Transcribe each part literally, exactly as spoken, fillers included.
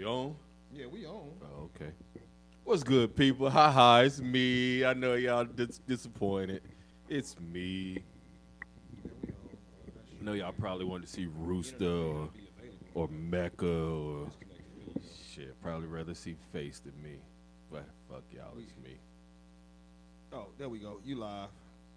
on? Yeah, we on. Oh, okay. What's good, people? Ha ha, it's me. I know y'all dis- disappointed. It's me. Yeah, we on. Uh, that I know y'all probably wanted to see Rooster or, be available. or Mecca or Disconnected video. shit. Probably rather see Face than me. But fuck y'all, it's me. Oh, there we go. You live.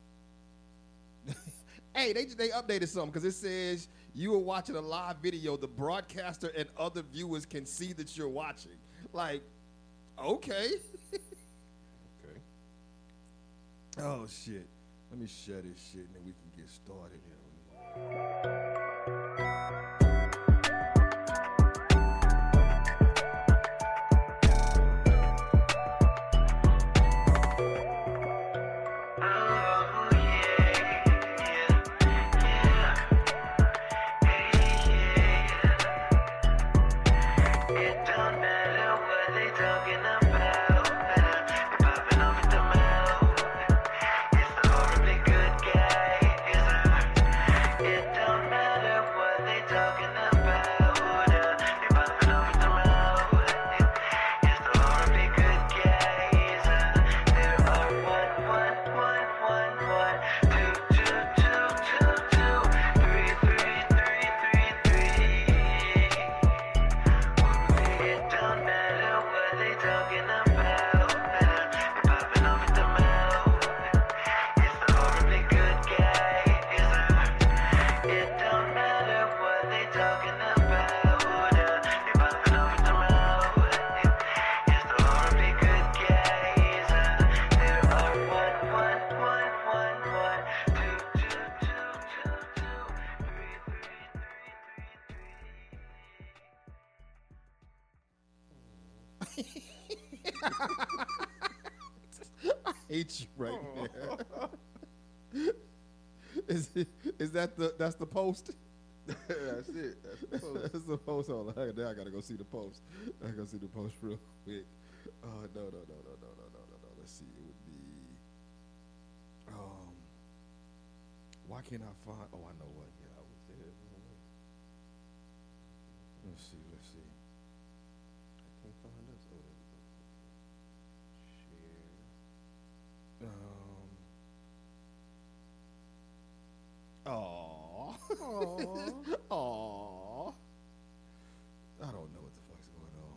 Hey, they they updated something because it says you are watching a live video. The broadcaster and other viewers can see that you're watching. Like, okay. Okay. Oh shit. Let me share this shit and then we can get started here. I hate you right now. Is it, is that the that's the post? That's it. That's the post. That's the post. Hold on. Now I gotta go see the post. I gotta see the post real quick. Oh no no no no no no no no no. Let's see. It would be. Um. Why can't I find? Oh, I know what. Yeah, I was there. Let's see. Let's see. I can't find us. Oh, there we go. Share. Um. Aww. Aww. Aww. I don't know what the fuck's going on.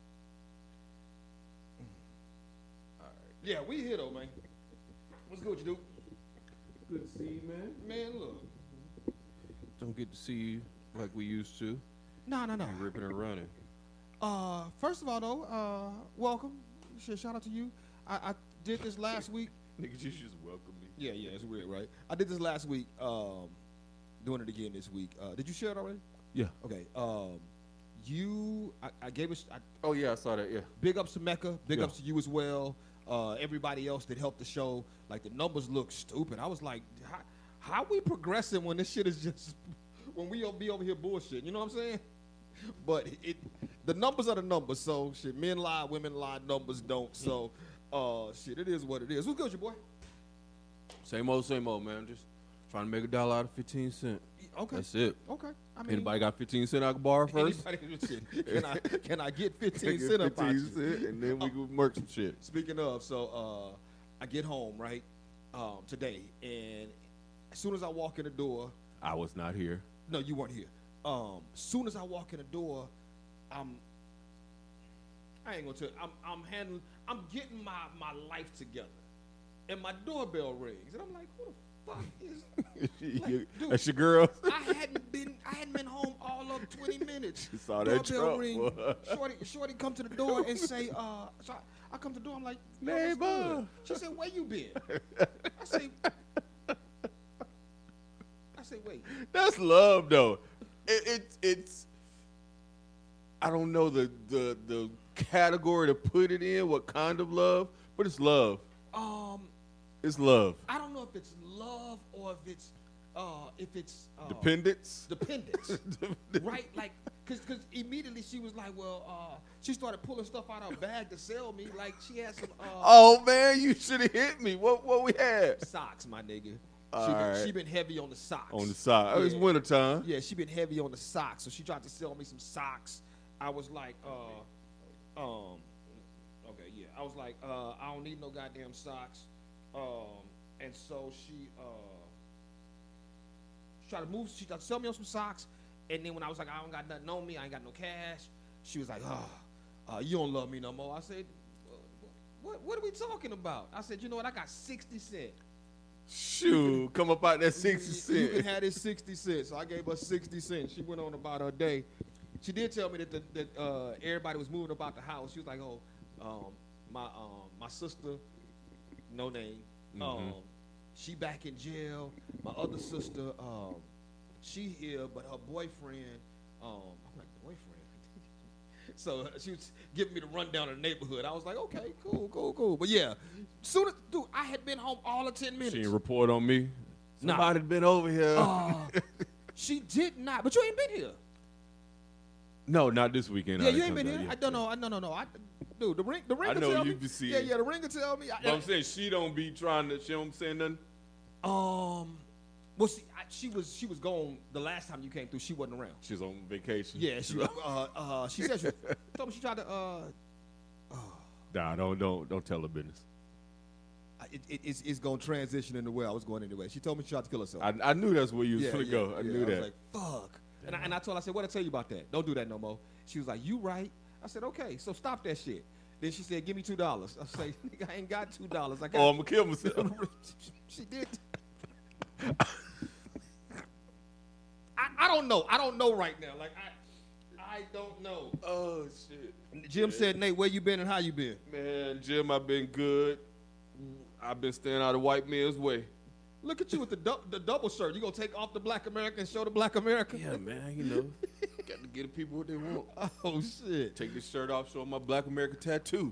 All right. Yeah, we here though, man. What's good, what you do? Good to see you, man. Man, look. Don't get to see you like we used to. No, no, no. You ripping and running. Uh, first of all, though, uh, welcome. Shit, shout out to you. I, I did this last week. Niggas, you just welcome me. Yeah, yeah, it's weird, right? I did this last week. Um, doing it again this week. Uh, did you share it already? Yeah. Okay. Um, you, I, I gave us. I, Oh, yeah, I saw that, yeah. Big ups to Mecca. Big Yeah. ups to you as well. Uh, everybody else that helped the show. Like the numbers look stupid. I was like, how, how we progressing when this shit is just when we be over here bullshit? You know what I'm saying? But it, the numbers are the numbers. So shit, men lie, women lie, numbers don't. So uh, shit, it is what it is. What's good, your boy? Same old, same old, man. Just trying to make a dollar out of fifteen cents. Okay. That's it. Okay. I mean, Anybody got fifteen cents I can borrow first? anybody, shit, can I can I get fifteen Get cent up out fifteen you? cent, and then we can work some shit. Speaking of, so uh, I get home right um, today, and as soon as I walk in the door, I was not here. no, you weren't here. Um, soon as I walk in the door, I'm I ain't gonna tell. I'm I'm handling. I'm getting my my life together, and my doorbell rings, and I'm like, who the fuck is? You- dude. That's your girl. I hadn't been I hadn't been home all of twenty minutes. You saw that Doorbell truck, ring. boy. Shorty, Shorty come to the door and say, uh, so I, I come to the door. I'm like, "Yo, what's Neighbor." good?" She said, where you been? I say, I say, wait. That's love, though. It, it, it's. I don't know the, the the category to put it in, what kind of love, but it's love. Um, It's love. I don't know if it's love or if it's uh if it's uh, Dependence. dependence, right? Like, cause, cause immediately she was like, well, uh, she started pulling stuff out of her bag to sell me. Like she had some uh Oh man, you should have hit me. What what we had socks, my nigga. She All been, right. she been heavy on the socks. on the side? Oh, it's Yeah. wintertime. Yeah, she been heavy on the socks, so she tried to sell me some socks, I was like, uh, um, okay, yeah. I was like, uh, I don't need no goddamn socks. Um, and so she, uh, she tried to move. She tried to sell me on some socks. And then when I was like, I don't got nothing on me, I ain't got no cash. She was like, oh, uh, you don't love me no more. I said, what, what are we talking about? I said, you know what? I got sixty cents. Shoot, come up out that sixty cent. You can have this sixty cents. So I gave her sixty cents. She went on about her day. She did tell me that the, that uh, everybody was moving about the house. She was like, oh, um, my um, my sister, no name, Mhm. um, she back in jail. My other sister, um, she here, but her boyfriend, um, I'm like, boyfriend? So she was giving me the rundown of the neighborhood. I was like, okay, cool, cool, cool. But yeah, soon as, dude, I had been home all of ten minutes. She didn't report on me. Nah. Somebody been over here. Uh, she did not, but you ain't been here. No, not this weekend. Yeah, I you ain't didn't been come here. down. I don't know. I no no no. I dude, the ring the ring I can know tell you me. be seeing. Yeah, yeah, the ring can tell me. I, But I'm saying she don't be trying to. She don't say nothing. um, well, see, I, she was she was gone the last time you came through. She wasn't around. She's on vacation. Yeah, she uh uh she said she told me she tried to uh. Nah, don't don't don't tell her business. It, it, it's, it's gonna transition into where I was going anyway. She told me she tried to kill herself. I, I knew that's where you was yeah, gonna yeah, go. I yeah. knew I that. was like, fuck. And I, and I told her, I said, what I tell you about that? Don't do that no more. She was like, you right. I said, okay, so stop that shit. Then she said, give me two dollars. I said, nigga, I ain't got two dollars. I got. Oh, I'm gonna kill myself. She did. I, I don't know. I don't know right now. Like I, I don't know. Oh shit. Jim said, Nate, where you been and how you been? Man, Jim, I've been good. I've been staying out of white men's way. Look at you with the du- the double shirt. You gonna take off the Black America and show the Black America? Yeah, man, you know, got to give the people what they want. Oh shit. Take this shirt off, show my Black America tattoo.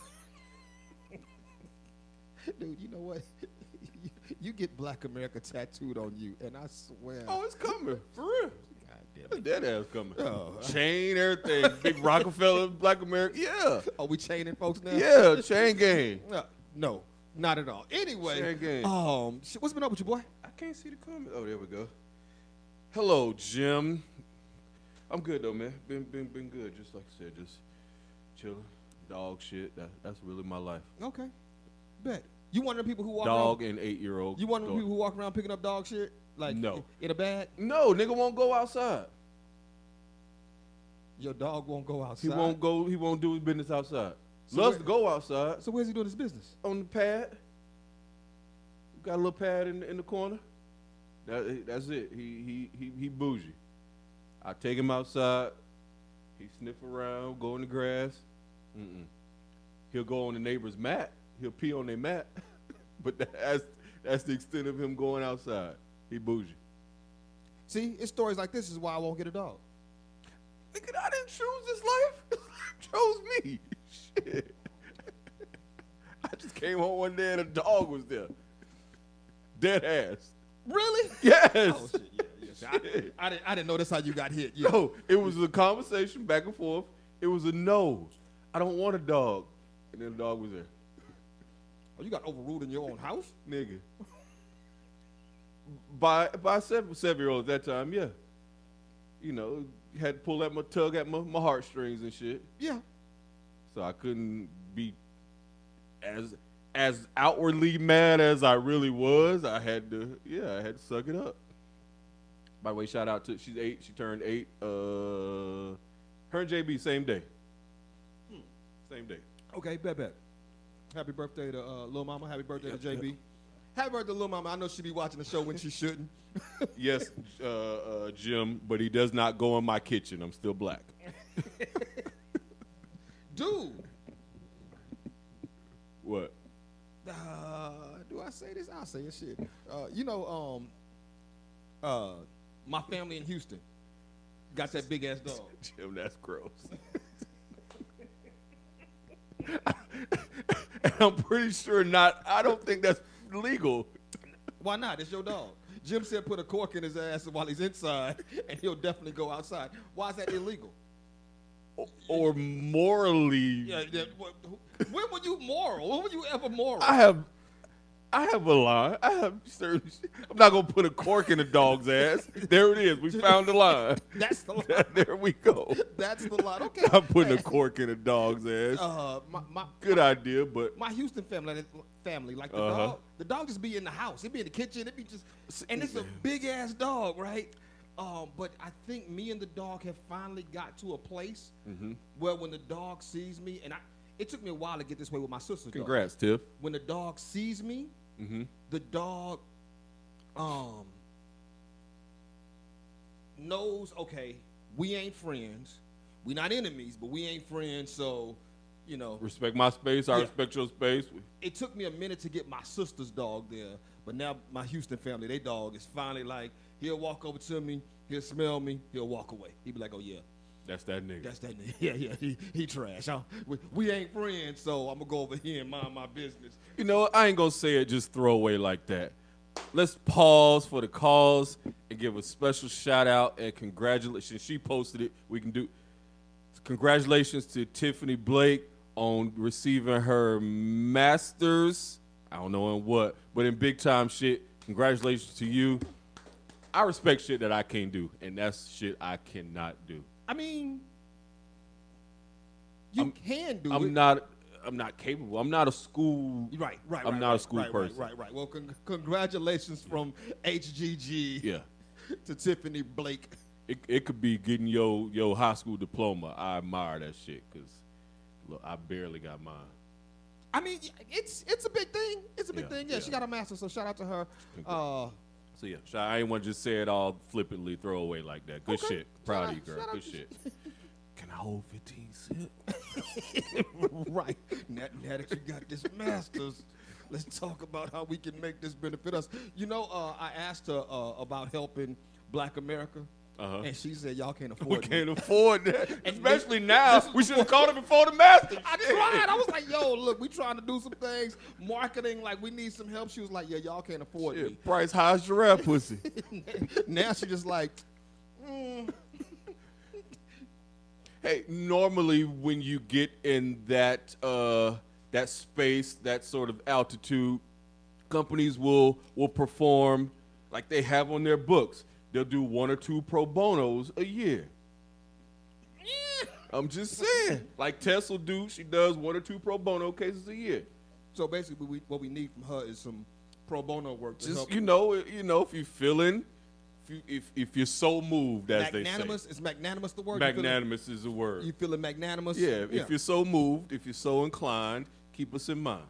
Dude, you know what? you, you get Black America tattooed on you, and I swear. Oh, it's coming for real. God damn It's it. dead ass coming. Oh. Chain, everything. Big Rockefeller, Black America. Yeah, Are we chaining folks now? yeah. Chain gang. No, no, not at all. Anyway, Chain gang. um, sh- what's been up with you, boy? I can't see the comment. Oh, there we go. Hello, Jim. I'm good though, man. Been been been good. Just like I said, just chilling. Dog shit. That, that's really my life. Okay, bet. You one of the people who walk Dog around? and eight year old. You one of the people who walk around picking up dog shit? Like No. in, in a bag? No, nigga won't go outside. Your dog won't go outside. He won't go. He won't do his business outside. So Loves where- to go outside So where's he doing his business? on the pad. Got a little pad in the, in the corner. That, that's it. He he he he bougie. I take him outside. He sniff around, go in the grass. Mm-mm. He'll go on the neighbor's mat. He'll pee on their mat. But that's that's the extent of him going outside. He bougie. See, it's stories like this is why I won't get a dog. Nigga, I didn't choose this life. This life chose me. Shit. I just came home one day and a dog was there. Dead ass. Really? Yes. Oh shit! Yeah, yeah. See, Shit. I, I didn't. I didn't know that's how you got hit. Yeah. No, it was a conversation back and forth. It was a no. I don't want a dog. And then the dog was there. Oh, you got overruled in your own house? Nigga. By by a seven seven year old at that time, yeah. You know, had to pull at my tug at my, my heartstrings and shit. Yeah. So I couldn't be as as outwardly mad as I really was. I had to, yeah, I had to suck it up. By the way, shout out to she's eight. She turned eight. Uh, her and J B same day. Hmm. Same day. Okay, bet bet. Happy birthday to uh, Lil Mama. Happy birthday Yeah, to J B. Happy birthday to Lil Mama. I know she be watching the show when she shouldn't. Yes, uh, uh, Jim, but he does not go in my kitchen. I'm still black. Dude. What? Uh, do I say this? I'll say this shit. Uh, you know, um, uh, my family in Houston got that big ass dog. Jim, that's gross. And I'm pretty sure not. I don't think that's legal. Why not? It's your dog. Jim said put a cork in his ass while he's inside, and he'll definitely go outside. Why is that illegal? O- Or morally. Yeah, yeah. wh- wh- When were you moral? When were you ever moral? I have. I have a line. I have certain. Sh- I'm not gonna put a cork in a dog's ass. There it is. We found the line. That's the line. There we go. That's the line. Okay. I'm putting a cork in a dog's ass. Uh, my, my, Good my, idea, but my Houston family, family, like the Uh-huh. dog, the dog just be in the house. It be in the kitchen. It be just, and it's a big ass dog, right? Um, but I think me and the dog have finally got to a place Mhm. where when the dog sees me, and I, it took me a while to get this way with my sister's dog. congrats, Tiff. When the dog sees me, Mm-hmm. the dog, um, knows, okay, we ain't friends. We not enemies, but we ain't friends. So, you know, Respect my space. I Yeah. respect your space. it took me a minute to get my sister's dog there, but now my Houston family, they dog is finally like, he'll walk over to me, he'll smell me, he'll walk away. He'll be like, oh yeah, That's that nigga. that's that nigga. Yeah, yeah, he, he trash. Huh? We, we ain't friends, so I'm gonna go over here and mind my business. You know, what? I ain't gonna say it just throw away like that. Let's pause for the cause and give a special shout out and congratulations. She posted it. We can do congratulations to Tiffany Blake on receiving her master's. I don't know in what, but in big time shit. Congratulations to you. I respect shit that I can't do, and that's shit I cannot do. I mean, you I'm- can do it. I'm not. I'm not capable. I'm not a school. Right, right. I'm right, not right, a school right, person. Right, right, right. Well, con- congratulations from H G G Yeah. to Tiffany Blake. It, it could be getting your your high school diploma. I admire that shit because look, I barely got mine. I mean, it's it's a big thing. It's a big Yeah, thing. Yeah, yeah. she got a master, so shout out to her. Uh, So yeah, shout- I ain't want to just say it all flippantly, throw away like that. Good Okay. shit. Proud Shout of you, out- girl. shout out Good to- shit. Can I hold fifteen cents? right. Now, now that you got this master's, let's talk about how we can make this benefit us. You know, uh, I asked her uh, about helping Black America, Uh-huh. and she said, y'all can't We afford can't me. afford that, And especially this- now. this is We should have called it before the master. I Shit. tried. I was like, yo, look, we trying to do some things, marketing, like we need some help. She was like, yeah, y'all can't afford me. Shit, price high as giraffe pussy. Now she just like, mm, Hey, normally when you get in that uh, that space, that sort of altitude, companies will will perform like they have on their books. They'll do one or two pro bonos a year. I'm just saying, like Tess will do. She does one or two pro bono cases a year. so basically we, what we need from her is some pro bono work to Just help. you know, you know, if you're feeling, if you, if, if you're so moved, as they say, magnanimous, is magnanimous the word? You feeling- magnanimous is the word. You feeling magnanimous? Yeah, if you're so moved, if you're so inclined, keep us in mind.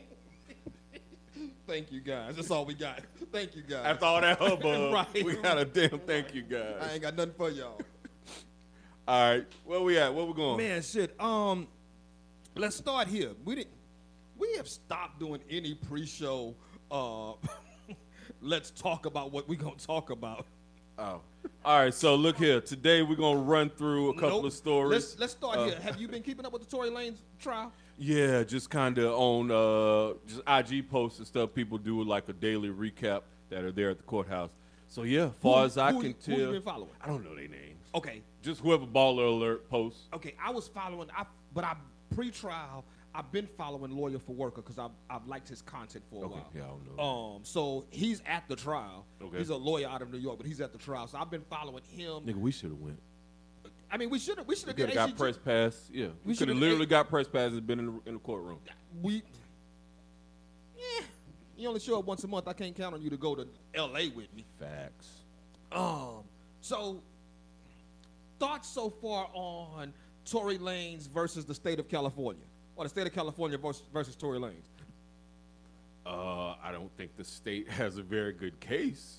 Thank you guys. That's all we got. Thank you guys. After all that hubbub, Right. we got a damn thank you I guys. ain't got nothing for y'all. All right, where we at? Where we going? Man, shit. Um, let's start here. We didn't. We have stopped doing any pre-show. Uh, let's talk about what we gonna talk about. Oh. All right, so look here. Today we're gonna run through a couple Nope. of stories. Let's let's start Uh, here. Have you been keeping up with the Tory Lanez trial? Yeah, just kind of on uh, just I G posts and stuff. People do like a daily recap that are there at the courthouse. So yeah, far Who- as I who- can who you tell, been following? I don't know their names. Okay, Just whoever Baller Alert posts. okay. I was following. I but I pre-trial. I've been following Lawyer for Worker because I've I've liked his content for a Okay, while. yeah, I don't know. Um, so he's at the trial. Okay. He's a lawyer out of New York, but he's at the trial. So I've been following him. Nigga, we should have went. I mean, we should have we should We have could did have got H G G. press pass. Yeah, we, We could have should've- literally got press passes and been in the, in the courtroom. We, yeah, you only show up once a month. I can't count on you to go to L A with me. Facts. Um, so thoughts so far on Tory Lanez versus the state of California, or the state of California versus, versus Tory Lanez? Uh, I don't think the state has a very good case.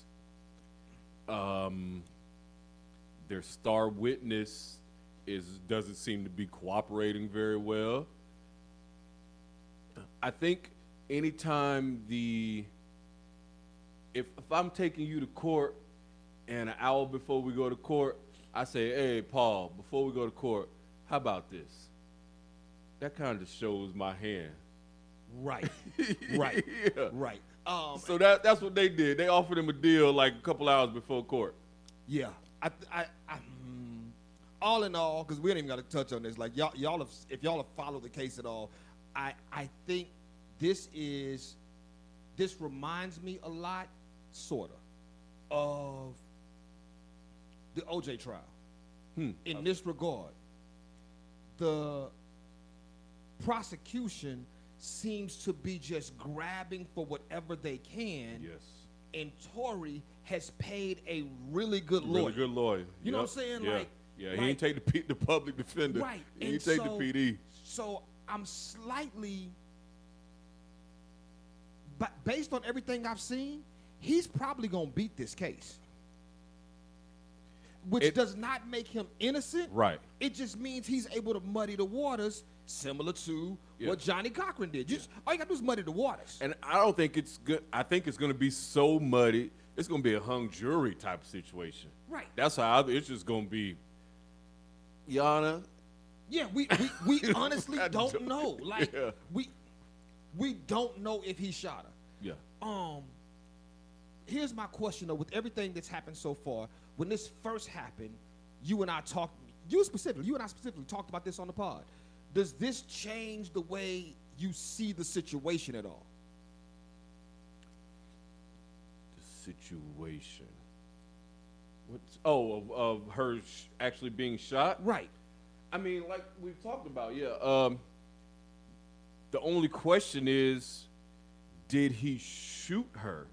Um, their star witness is doesn't seem to be cooperating very well. I think anytime the if if I'm taking you to court and an hour before we go to court, I say, hey Paul, before we go to court, how about this? That kind of shows my hand. Right, right, Yeah. right. Um, So that that's what they did. They offered him a deal like a couple hours before court. yeah, I, I, I mm, all in all, because we ain't even got to touch on this. Like y'all, y'all have, if y'all have followed the case at all, I, I think this is this reminds me a lot, sorta, of the O J trial. Hmm. In this regard, the prosecution seems to be just grabbing for whatever they can. Yes. And Tory has paid a really good lawyer. Really good lawyer. You know what Yep. I'm saying? Yeah. Like, yeah, he like- ain't take the P- the public defender. Right. He And ain't take so- the P D. So I'm slightly, but based on everything I've seen, he's probably gonna beat this case. Which It- does not make him innocent. Right. It just means he's able to muddy the waters, similar to Yeah. what Johnny Cochran did. Just all you gotta do is muddy the waters. And I don't think it's good. I think it's going to be so muddy. It's going to be a hung jury type of situation. Right. That's how I, it's just going to be. Yana. Yeah, we we, we honestly I don't don't- know. Like Yeah. we we don't know if he shot her. Yeah. Um, here's my question though. With everything that's happened so far, when this first happened, you and I talked. You specifically, you and I specifically talked about this on the pod. Does this change the way you see the situation at all? The situation. What's oh of, of her sh- actually being shot? Right. I mean, like we've talked about, yeah. Um, the only question is, did he shoot her?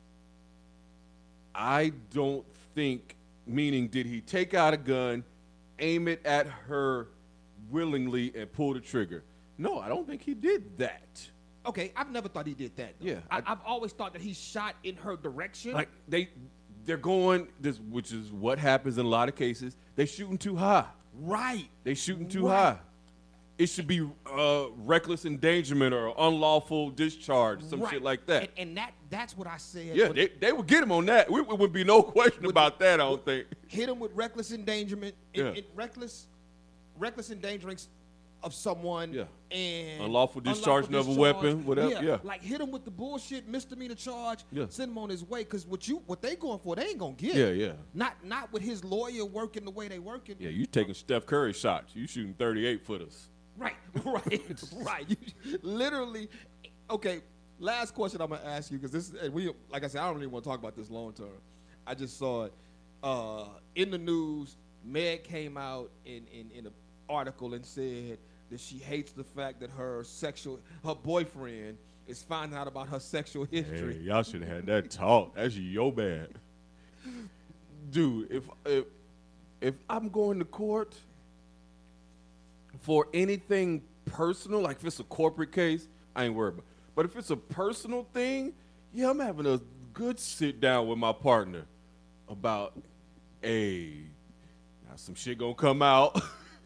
I don't think, meaning did he take out a gun, aim it at her willingly, and pull the trigger? No, I don't think he did that. Okay, I've never thought he did that. Though. Yeah, I, I- I've always thought that he shot in her direction. Like they, they're going this, which is what happens in a lot of cases. They shooting too high. right. They shooting too Right. high. It should be uh, reckless endangerment or unlawful discharge, some right. shit like that. And, and that that's what I said. Yeah, when- they, they would get him on that. We, it would be no question With about that, I don't think. hit him with reckless endangerment, and, Yeah. and reckless, reckless endangering of someone, Yeah. and Unlawful discharge of a weapon, whatever, yeah. like hit him with the bullshit misdemeanor charge, Yeah. send him on his way. Because what you what they going for, they ain't gonna get. Yeah, yeah. Not not with his lawyer working the way they working. Yeah, you taking Steph Curry shots. You shooting thirty-eight footers. Right, right, right. You, literally. Okay. Last question I'm gonna ask you because this and we like I said I don't really want to talk about this long term. I just saw it uh, in the news. Meg came out in, in in an article and said that she hates the fact that her sexual her boyfriend is finding out about her sexual history. Hey, y'all should have had that talk. That's your bad. Dude, if if if I'm going to court for anything personal, like if it's a corporate case, I ain't worried about. But if it's a personal thing, yeah, I'm having a good sit down with my partner about, hey, now some shit gonna come out.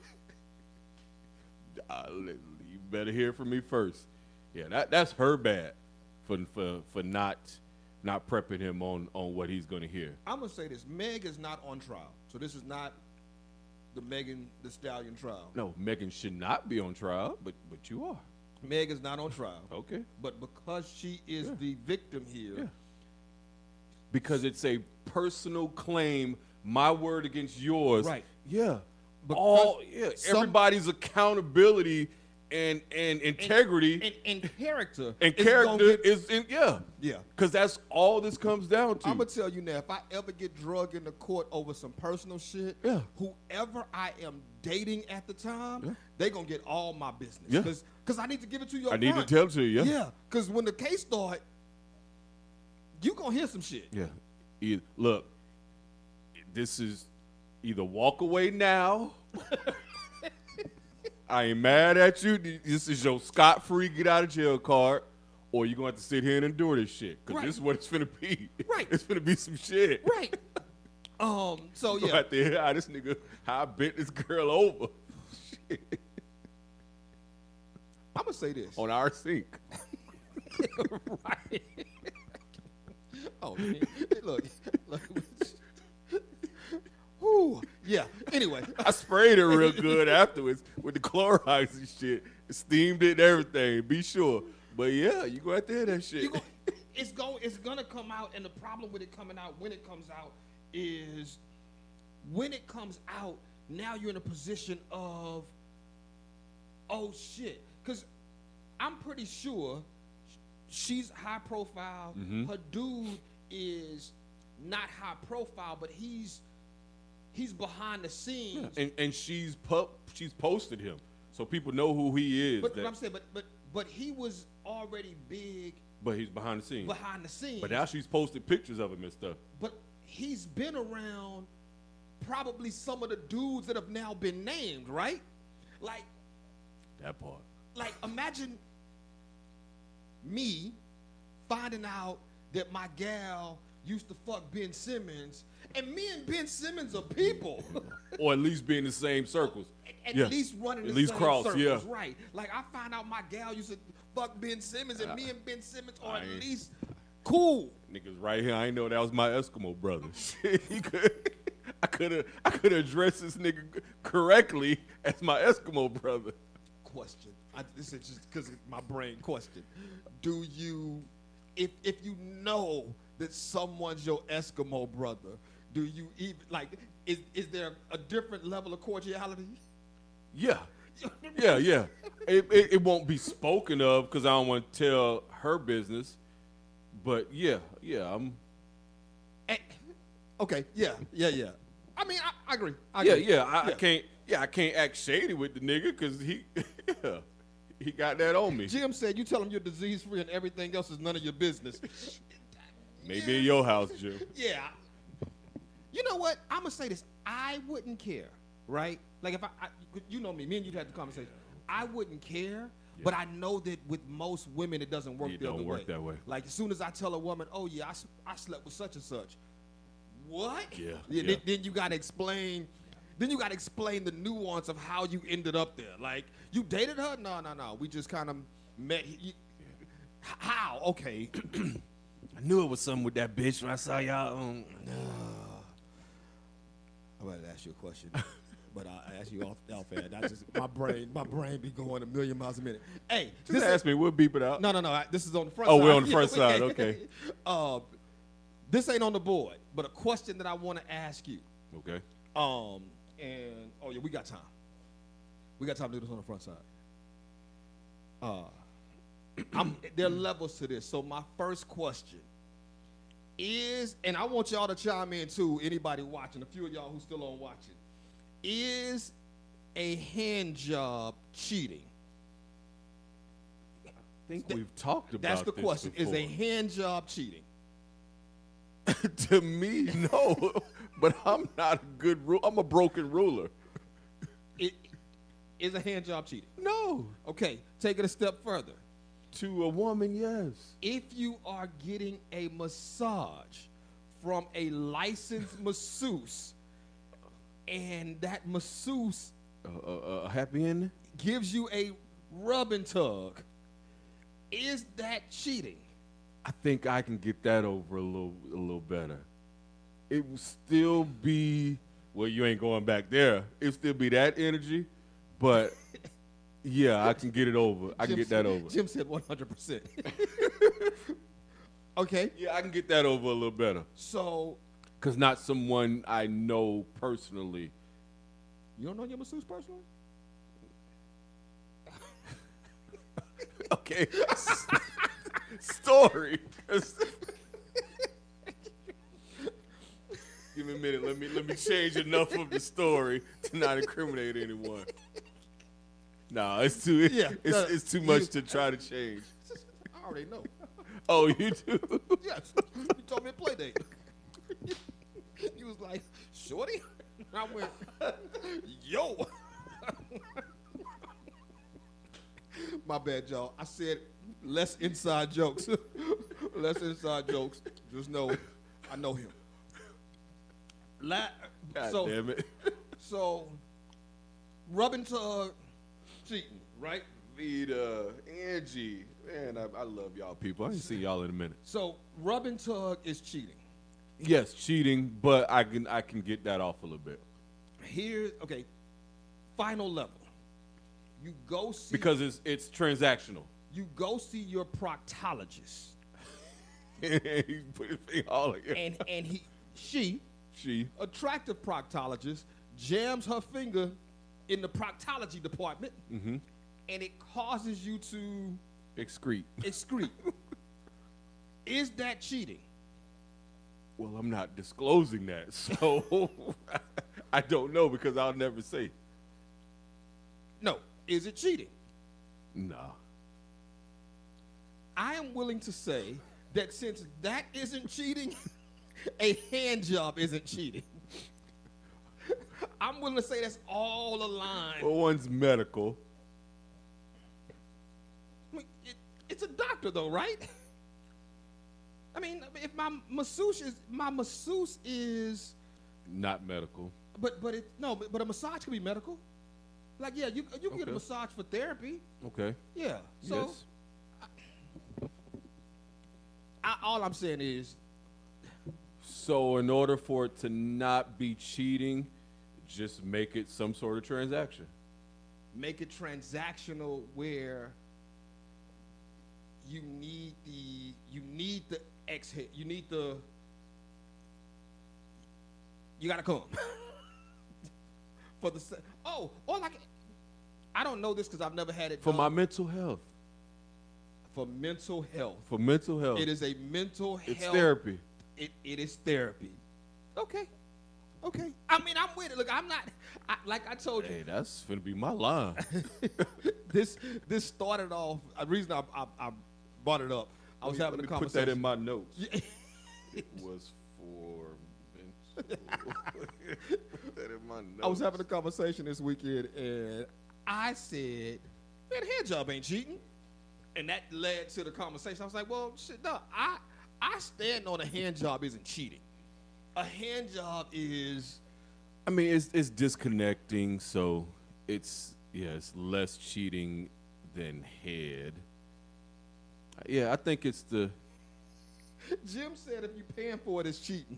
Uh, you better hear from me first. Yeah, that that's her bad for for for not not prepping him on on what he's gonna hear. I'm gonna say this: Meg is not on trial, so this is not the Megan the Stallion trial. No, Megan should not be on trial, but but you are. Meg is not on trial. Okay. But because she is Yeah. the victim here, Yeah. Because it's a personal claim, my word against yours. Right. Yeah. Because All yeah, some- everybody's accountability and and integrity and, and character and is gonna character get- is in yeah. yeah. Because that's all this comes down to. I'm gonna tell you now, if I ever get drugged into court over some personal shit, Yeah. whoever I am dating at the time, Yeah. they gonna get all my business. Yeah. Cause, Cause I need to give it to you. I up need front. to tell it to you, yeah. Yeah. Cause when the case start, you gonna hear some shit. Yeah. E- look, this is either walk away now. I ain't mad at you. This is your scot-free get out of jail card, or you're gonna have to sit here and endure this shit. Cause Right. this is what it's finna be. Right. It's finna be some shit. Right. um. So yeah. Right there, how this nigga, how I bent this girl over. Shit. I'm gonna say this. On our sink. Right. Oh man, look, look. Whew. Yeah. Anyway, I sprayed it real good afterwards with the Clorox and shit. Steamed it and everything. Be sure. But yeah, you go out there that shit. you go, it's go, it's gonna come out, and the problem with it coming out when it comes out is when it comes out. Now you're in a position of, oh shit, because I'm pretty sure she's high profile. Mhm. Her dude is not high profile, but he's he's behind the scenes. Yeah. And and she's pu- she's posted him, so people know who he is. But, that- but I'm saying, but but but he was already big but he's behind the scenes. behind the scenes. But now she's posted pictures of him and stuff. But he's been around probably some of the dudes that have now been named, right? Like, That part. like imagine me finding out that my gal used to fuck Ben Simmons, and me and Ben Simmons are people. Or at least be in the same circles. At Yeah. least running At the least same cross, circles, yeah. right? Like I find out my gal used to fuck Ben Simmons, and me and Ben Simmons are I at ain't- least cool. Niggas right here, I ain't know that was my Eskimo brother. Shit, he could, I could have I could have addressed this nigga correctly as my Eskimo brother. Question. I, this is just because my brain question. Do you, if if you know that someone's your Eskimo brother, do you even like? Is is there a different level of cordiality? Yeah. Yeah, yeah. It, it, it won't be spoken of because I don't want to tell her business. But yeah, yeah, I'm. Eh, okay. Yeah. Yeah. Yeah. I mean, I, I agree. I Yeah, agree. yeah. I, I can't. Yeah, I can't act shady with the nigga because he, yeah, he got that on me. Jim said you tell him you're disease free and everything else is none of your business. Maybe in your house, Jim. Yeah. You know what? I'm gonna say this. I wouldn't care, right? Like if I, I you know me, me and you had the conversation. I wouldn't care, but I know that with most women it doesn't work It the don't other work way. that way. Like as soon as I tell a woman, "Oh yeah, I, s- I slept with such and such," what? Yeah, Then, yeah. then you gotta explain. Then you gotta explain the nuance of how you ended up there. Like you dated her? No, no, no. We just kind of met. You, h- how? Okay. I knew it was something with that bitch when I saw y'all. Um, I'm about to ask you a question, but I'll ask you off, off air. That's just my brain. My brain be going a million miles a minute. Hey, just this ask is, me. We'll beep it out. no, no, no. I- This is on the front. Oh, side. we're on the front side, okay. Uh, this ain't on the board, but a question that I want to ask you. Okay. Um, and oh yeah, we got time. We got time to do this on the front side. Uh, I'm, there are levels to this. So my first question is, and I want y'all to chime in too, anybody watching, a few of y'all who still on watching, is a hand job cheating? I think we've talked about That's the this question. Is a before. hand job cheating? To me, no. But I'm not a good rule. I'm a broken ruler. It is a hand job cheating. No. Okay, take it a step further. To a woman, yes. If you are getting a massage from a licensed masseuse and that masseuse Uh, uh, uh, happy ending? gives you a rub and tug, is that cheating? I think I can get that over a little, a little better. It will still be, well, you ain't going back there. It still be that energy, but yeah, I can get it over. I can Jim get said- that over. Jim said one hundred percent. Okay, Yeah, I can get that over a little better. so Cause not someone I know personally. you don't know your masseuse personally? Okay. Story. Give me a minute. Let me let me change enough of the story to not incriminate anyone. Nah, it's too Yeah, it's, no, it's too you- much to try to change. I already know. Oh, you do? Yes, you told me at play date. You was like, shorty? I went, yo. My bad, y'all. I said less inside jokes. Less inside jokes. Just know, I know him. La- God so, damn it. so, rubbing tug, cheating, right? Vita, Angie. Man, I, I love y'all people. I ain't see y'all in a minute. So, rubbing tug is cheating. Yes, cheating, but I can I can get that off a little bit. Here, okay, final level. You go see Because it's it's transactional. you go see your proctologist, He put his finger all in. and and he she She. attractive proctologist jams her finger in the proctology department, Mm-hmm. and it causes you to Excrete. excrete. Is that cheating? Well, I'm not disclosing that, so I don't know because I'll never say. No. Is it cheating? Nah. I am willing to say that since that isn't cheating, a hand job isn't cheating. I'm willing to say that's all aligned. Well, one's medical. I mean, it, it's a doctor, though, right? I mean, if my masseuse is my masseuse is, Not medical. but but it no, but, but a massage can be medical. Like yeah, you you can get a Okay. massage for therapy. Okay. Yeah. So yes. I, all I'm saying is, So in order for it to not be cheating, just make it some sort of transaction. make it transactional where you need the you need the exhale, you need the you gotta come for the se- oh or like I don't know this because I've never had it For done. my mental health. For mental health. For mental health. It is a mental It's health. therapy. It, it is therapy. Okay. Okay. I mean, I'm with it. Look, I'm not, I, like I told you, Hey, that's gonna be my line. this this started off, the reason I, I, I brought it up, I was Let having me a put conversation. that in my notes. Yeah. It was for mental. Put that in my notes. I was having a conversation this weekend, and I said, man, hand job ain't cheating. And that led to the conversation. I was like, well, shit, no, I, I stand on a hand job isn't cheating. A hand job is, I mean, it's it's disconnecting, so it's yeah, it's less cheating than head. Yeah, I think it's the Jim said if you're paying for it, it's cheating.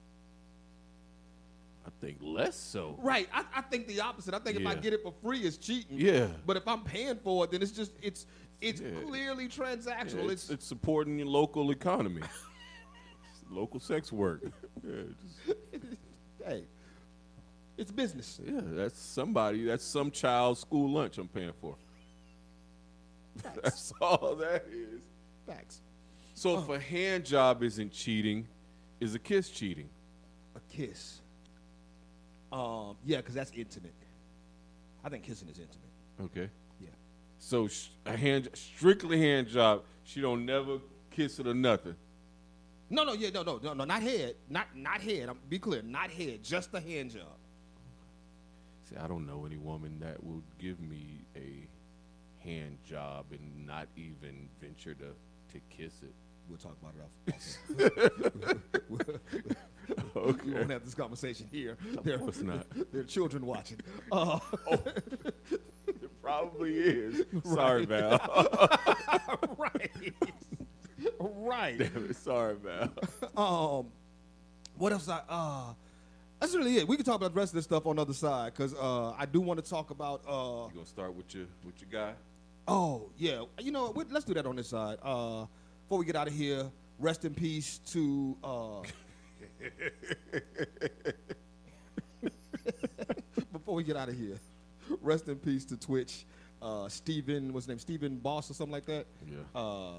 I think less so. Right. I, I think the opposite. I think if I Yeah. get it for free, it's cheating. Yeah. But if I'm paying for it, then it's just it's it's Yeah. clearly transactional. Yeah, it's, it's, it's supporting your local economy. It's local sex work. Yeah, just, hey, it's business. yeah, that's somebody. That's some child's school lunch I'm paying for. That's all that is. Facts. So if a hand job isn't cheating, is a kiss cheating? A kiss. Um, yeah, because that's intimate. I think kissing is intimate. Okay. Yeah. So sh- a hand, strictly hand job. She don't never kiss it or nothing. No, no, yeah, no, no, no, no, not head, not not head. I'm be clear, not head, just the hand job. See, I don't know any woman that will give me a hand job and not even venture to to kiss it. We'll talk about it off. Okay. We won't have this conversation here. There, course not. there are children watching. Uh, It probably is. Sorry, Val. right, right. Damn it. Sorry, Val. Um, what else? I uh, that's really it. We can talk about the rest of this stuff on the other side because uh, I do want to talk about. Uh, You gonna start with your with your guy? oh yeah, you know what? Let's do that on this side. Uh, before we get out of here, rest in peace to. Uh, before we get out of here, rest in peace to Twitch. Uh, Steven, what's his name? Steven Boss or something like that. Yeah. Uh,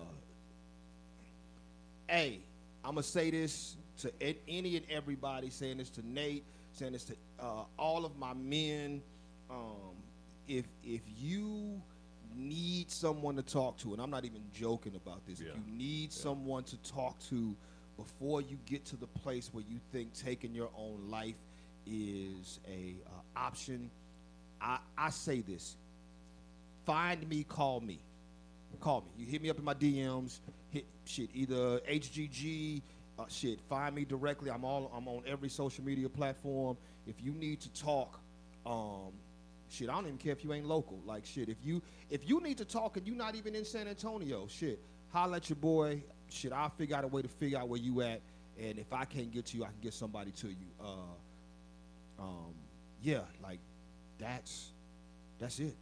hey, I'm gonna say this to a- any and everybody. Saying this to Nate. Saying this to uh, all of my men. Um, if if you need someone to talk to, and I'm not even joking about this. Yeah. If you need someone to talk to before you get to the place where you think taking your own life is a uh, option, I, I say this: find me, call me, call me. You hit me up in my D Ms. Hit shit either H G G, uh, shit. Find me directly. I'm all I'm on every social media platform. If you need to talk, um, shit, I don't even care if you ain't local. Like shit, if you if you need to talk and you're not even in San Antonio, shit, holla at your boy. Shit, I'll figure out a way to figure out where you at, and if I can't get to you, I can get somebody to you. Uh, um, yeah, like that's that's it.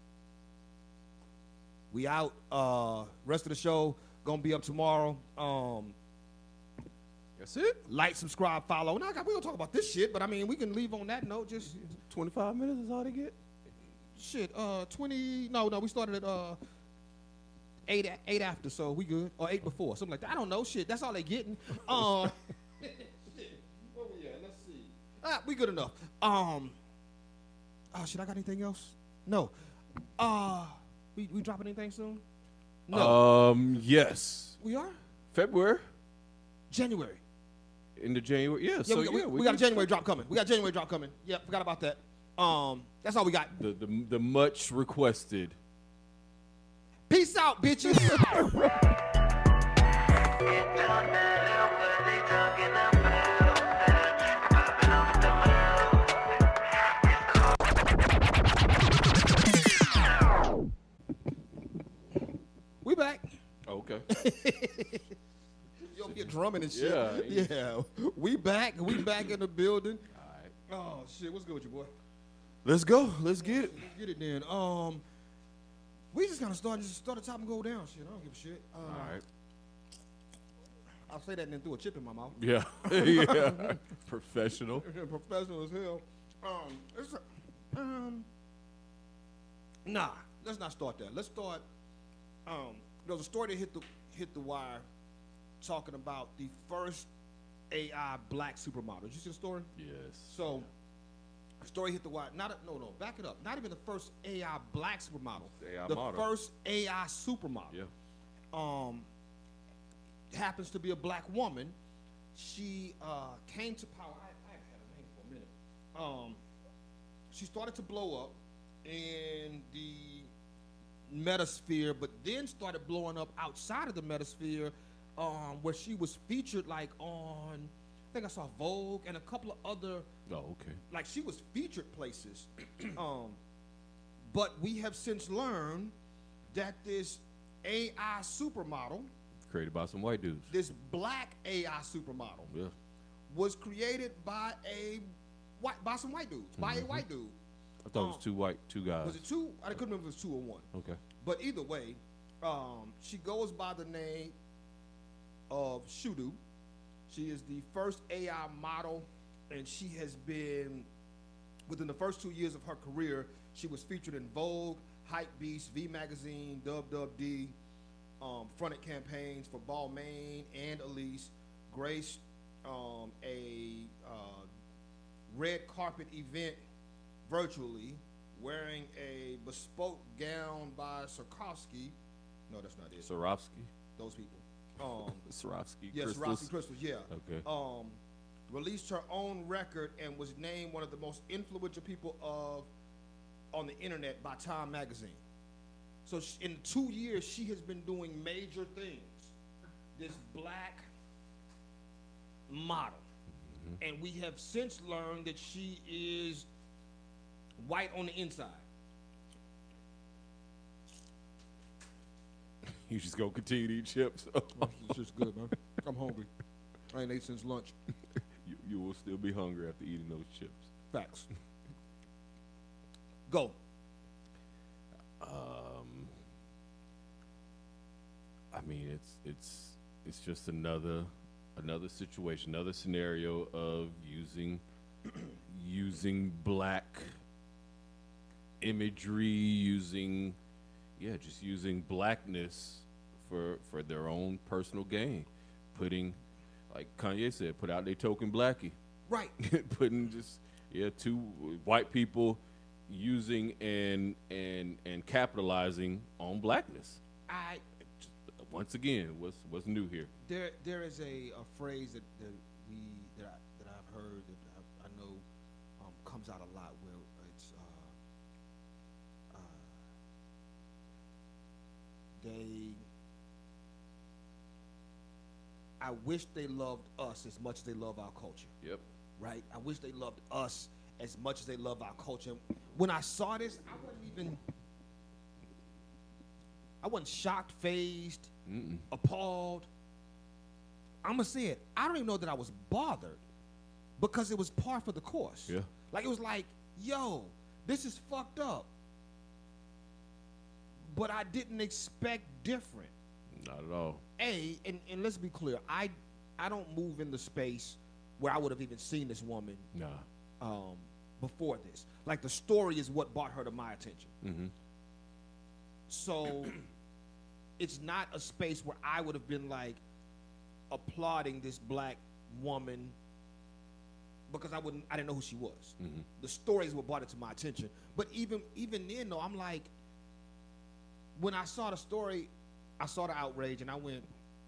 We out. Uh, rest of the show gonna be up tomorrow. Um, That's it. like, subscribe, follow. Now, we gonna talk about this shit, but I mean, we can leave on that note. Just twenty-five minutes is all they get. shit. Uh, twenty. No, no, we started at uh. eight a- eight after, so we good, or eight before, something like that. I don't know, shit. That's all they getting. Um, where we at? Let's see. Ah, we good enough. Um, oh shit, I got anything else? No. Uh, we we dropping anything soon? No. Um, yes. We are February. January. Into January. Yeah, Yeah, so we, got- yeah, we, we got a can- January drop coming. We got a January drop coming. Yeah, forgot about that. Um, that's all we got. The, the, the much requested. Peace out, bitches. We back. Okay. Yo, get drumming and shit. Yeah. Yeah. We back. We back in the building. All right. Oh shit, what's good with you, boy? Let's go. Let's get it. Let's get it then. Um, we just kind of start just start the top and go down. Shit, I don't give a shit. Uh, All right. I'll say that and then throw a chip in my mouth. Yeah. yeah. Professional. Professional as hell. Um, it's a, um, nah. Let's not start that. Let's start. Um, there was a story that hit the hit the wire, talking about the first A I black supermodel. Did you see the story? Yes. So, the story hit the wire. Not a, no, no. Back it up. Not even the first A I black supermodel. The A I the model. first A I supermodel. Yeah. Um, happens to be a black woman. She uh, came to power. I, I haven't had a name for a minute. Um, she started to blow up in the metasphere, but then started blowing up outside of the metasphere, um, where she was featured like on, I think I saw Vogue and a couple of other, Oh, okay. like she was featured places. um, but we have since learned that this A I supermodel, Created by some white dudes. this black A I supermodel, Yeah. was created by a white, by some white dudes, by a white dude. I thought it was Um, two white, two guys. Was it two? I couldn't remember if it was two or one. Okay. But either way, um, she goes by the name of Shudu. She is the first A I model, and she has been, within the first two years of her career, she was featured in Vogue, Hypebeast, V Magazine, Dub Dub D, um, fronted campaigns for Balmain and Elise, graced um, a uh, red carpet event virtually, wearing a bespoke gown by Swarovski. No, that's not it. Swarovski. Those people. Um, Swarovski. yes, crystals. Swarovski crystals. Yeah. Okay. Um, released her own record and was named one of the most influential people of on the internet by Time Magazine. So sh in two years, she has been doing major things. This black model, and we have since learned that she is white on the inside. You just gonna continue to eat chips. It's just good, man. I'm hungry. I ain't ate since lunch. you, you will still be hungry after eating those chips. Facts. Go. Um, I mean, it's it's it's just another another situation, another scenario of using using black imagery, using yeah, just using blackness for for their own personal gain, putting, like Kanye said, put out their token blackie, Right. putting just yeah two white people using and and and capitalizing on blackness. I Just, once again, what's what's new here? there there is a, a phrase that, that we that I that I've heard that I, I know um, comes out a lot where it's uh, uh, they I wish they loved us as much as they love our culture. Yep. Right? I wish they loved us as much as they love our culture. When I saw this, I wasn't even, I wasn't shocked, phased, Mm-mm. appalled. I'm gonna say it. I don't even know that I was bothered because it was par for the course. Yeah. Like it was like, yo, this is fucked up. But I didn't expect different. Not at all. A, and, and let's be clear, I I don't move in the space where I would have even seen this woman Nah. um, before this. Like the story is what brought her to my attention. Mm-hmm. So it's not a space where I would have been like applauding this black woman because I wouldn't I didn't know who she was. Mm-hmm. The stories were brought it to my attention. But even even then though, I'm like, when I saw the story, I saw the outrage and I went,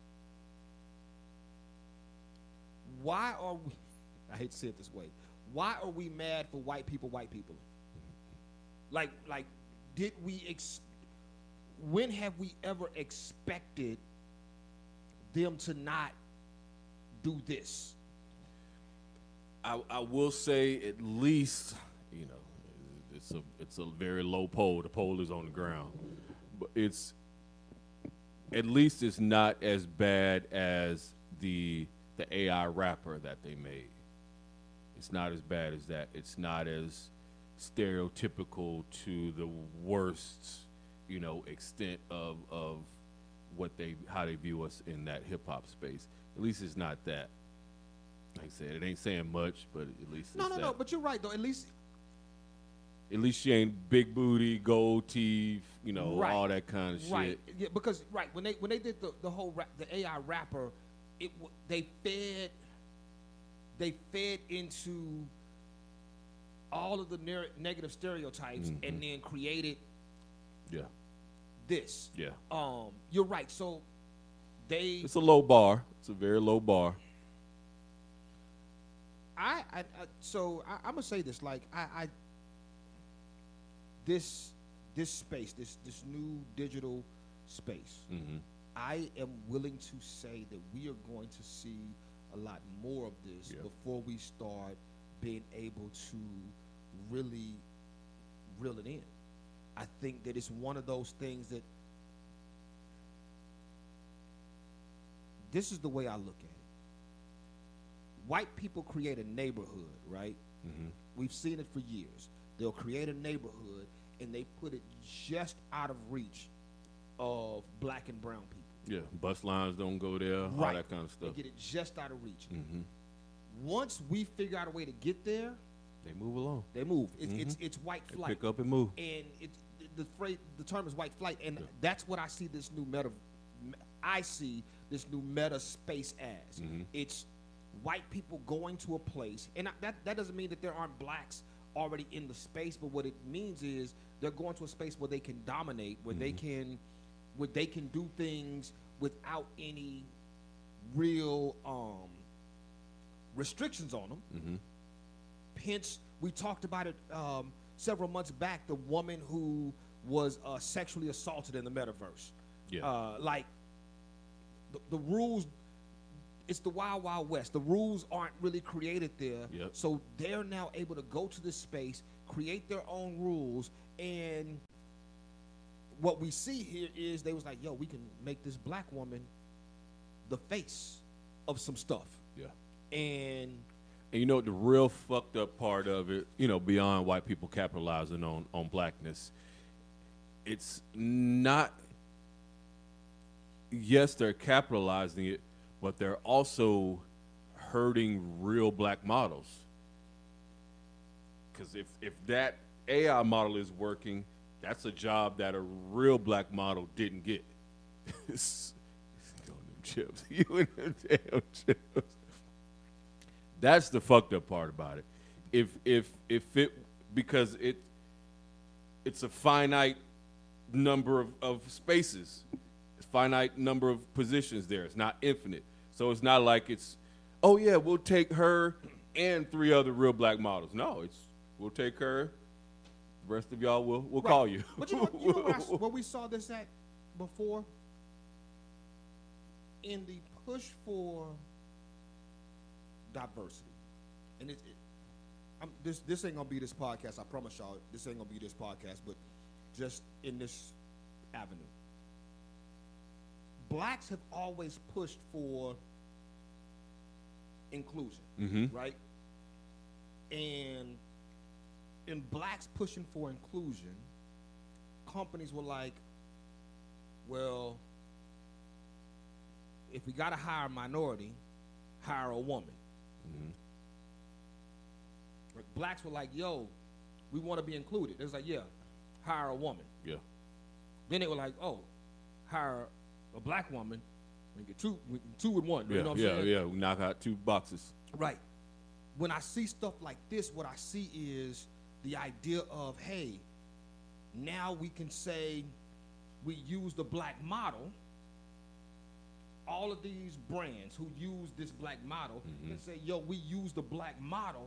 why are we I hate to say it this way, why are we mad for white people, white people? Like like did we ex- when have we ever expected them to not do this? I, I will say at least, you know, it's a it's a very low pole. The pole is on the ground, but it's at least it's not as bad as the the A I rapper that they made. It's not as bad as that. It's not as stereotypical to the worst, you know, extent of of what they how they view us in that hip hop space. At least it's not that. Like I said, it ain't saying much, but at least it's No, no, that. no. But you're right though. At least, At least she ain't big booty, gold teeth, you know, Right. all that kind of right? shit. Yeah, because right when they when they did the the whole rap, the A I rapper, it w- they fed they fed into all of the ner- negative stereotypes Mhm. and then created Yeah, this. yeah. Um, you're right. So they, It's a low bar. It's a very low bar. I, I, I so I, I'm gonna say this. Like I, I, this, this space, this, this new digital space. Mm-hmm. I am willing to say that we are going to see a lot more of this Yeah. before we start being able to really reel it in. I think that it's one of those things that this is the way I look at it. White people create a neighborhood, right? Mm-hmm. We've seen it for years. They'll create a neighborhood and they put it just out of reach of black and brown people. Yeah, bus lines don't go there, all Right. that kind of stuff. They get it just out of reach. Mm-hmm. Once we figure out a way to get there, They move along. they move. It's it's, Mhm. it's white They flight, pick up and move. and it's the phrase, the term is white flight, and Yeah. that's what I see this new meta. I see this new meta space as. Mhm. It's white people going to a place, and I, that that doesn't mean that there aren't blacks already in the space, but what it means is they're going to a space where they can dominate, where they can, where they can do things without any real um, restrictions on them. Mm-hmm. Hence, we talked about it um, several months back. The woman who was uh, sexually assaulted in the metaverse. Yeah. Uh, like the, the rules, it's the wild, wild west. The rules aren't really created there. Yep. So they're now able to go to this space, create their own rules, and what we see here is they was like, yo, we can make this black woman the face of some stuff. Yeah. And And you know what the real fucked up part of it, you know, beyond white people capitalizing on, on blackness, it's not, yes, they're capitalizing it, but they're also hurting real black models. Because if, if that A I model is working, that's a job that a real black model didn't get. It's- you and them chips. You and them damn chips. That's the fucked up part about it. If if if it because it it's a finite number of, of spaces, finite number of positions there. It's not infinite. So it's not like it's, oh yeah, we'll take her and three other real black models. No, it's we'll take her. The rest of y'all will we'll Right. call you. But you know, you know where, I, where we saw this at before? In the push for diversity. And it, it I'm, this this ain't gonna be this podcast. I promise y'all, this ain't gonna be this podcast. But just in this avenue, blacks have always pushed for inclusion, Mm-hmm. right? And in blacks pushing for inclusion, companies were like, well, if we got to hire a minority, hire a woman. Mm-hmm. Blacks were like, yo, we want to be included. It was like, yeah, hire a woman. Yeah. Then they were like, oh, hire a black woman, we get two, we, two with one. Yeah, you know what I'm yeah, saying? yeah. We knock out two boxes. Right. When I see stuff like this, what I see is the idea of, hey, now we can say we use the black model. All of these brands who use this black model Mm-hmm. can say, yo, we use the black model,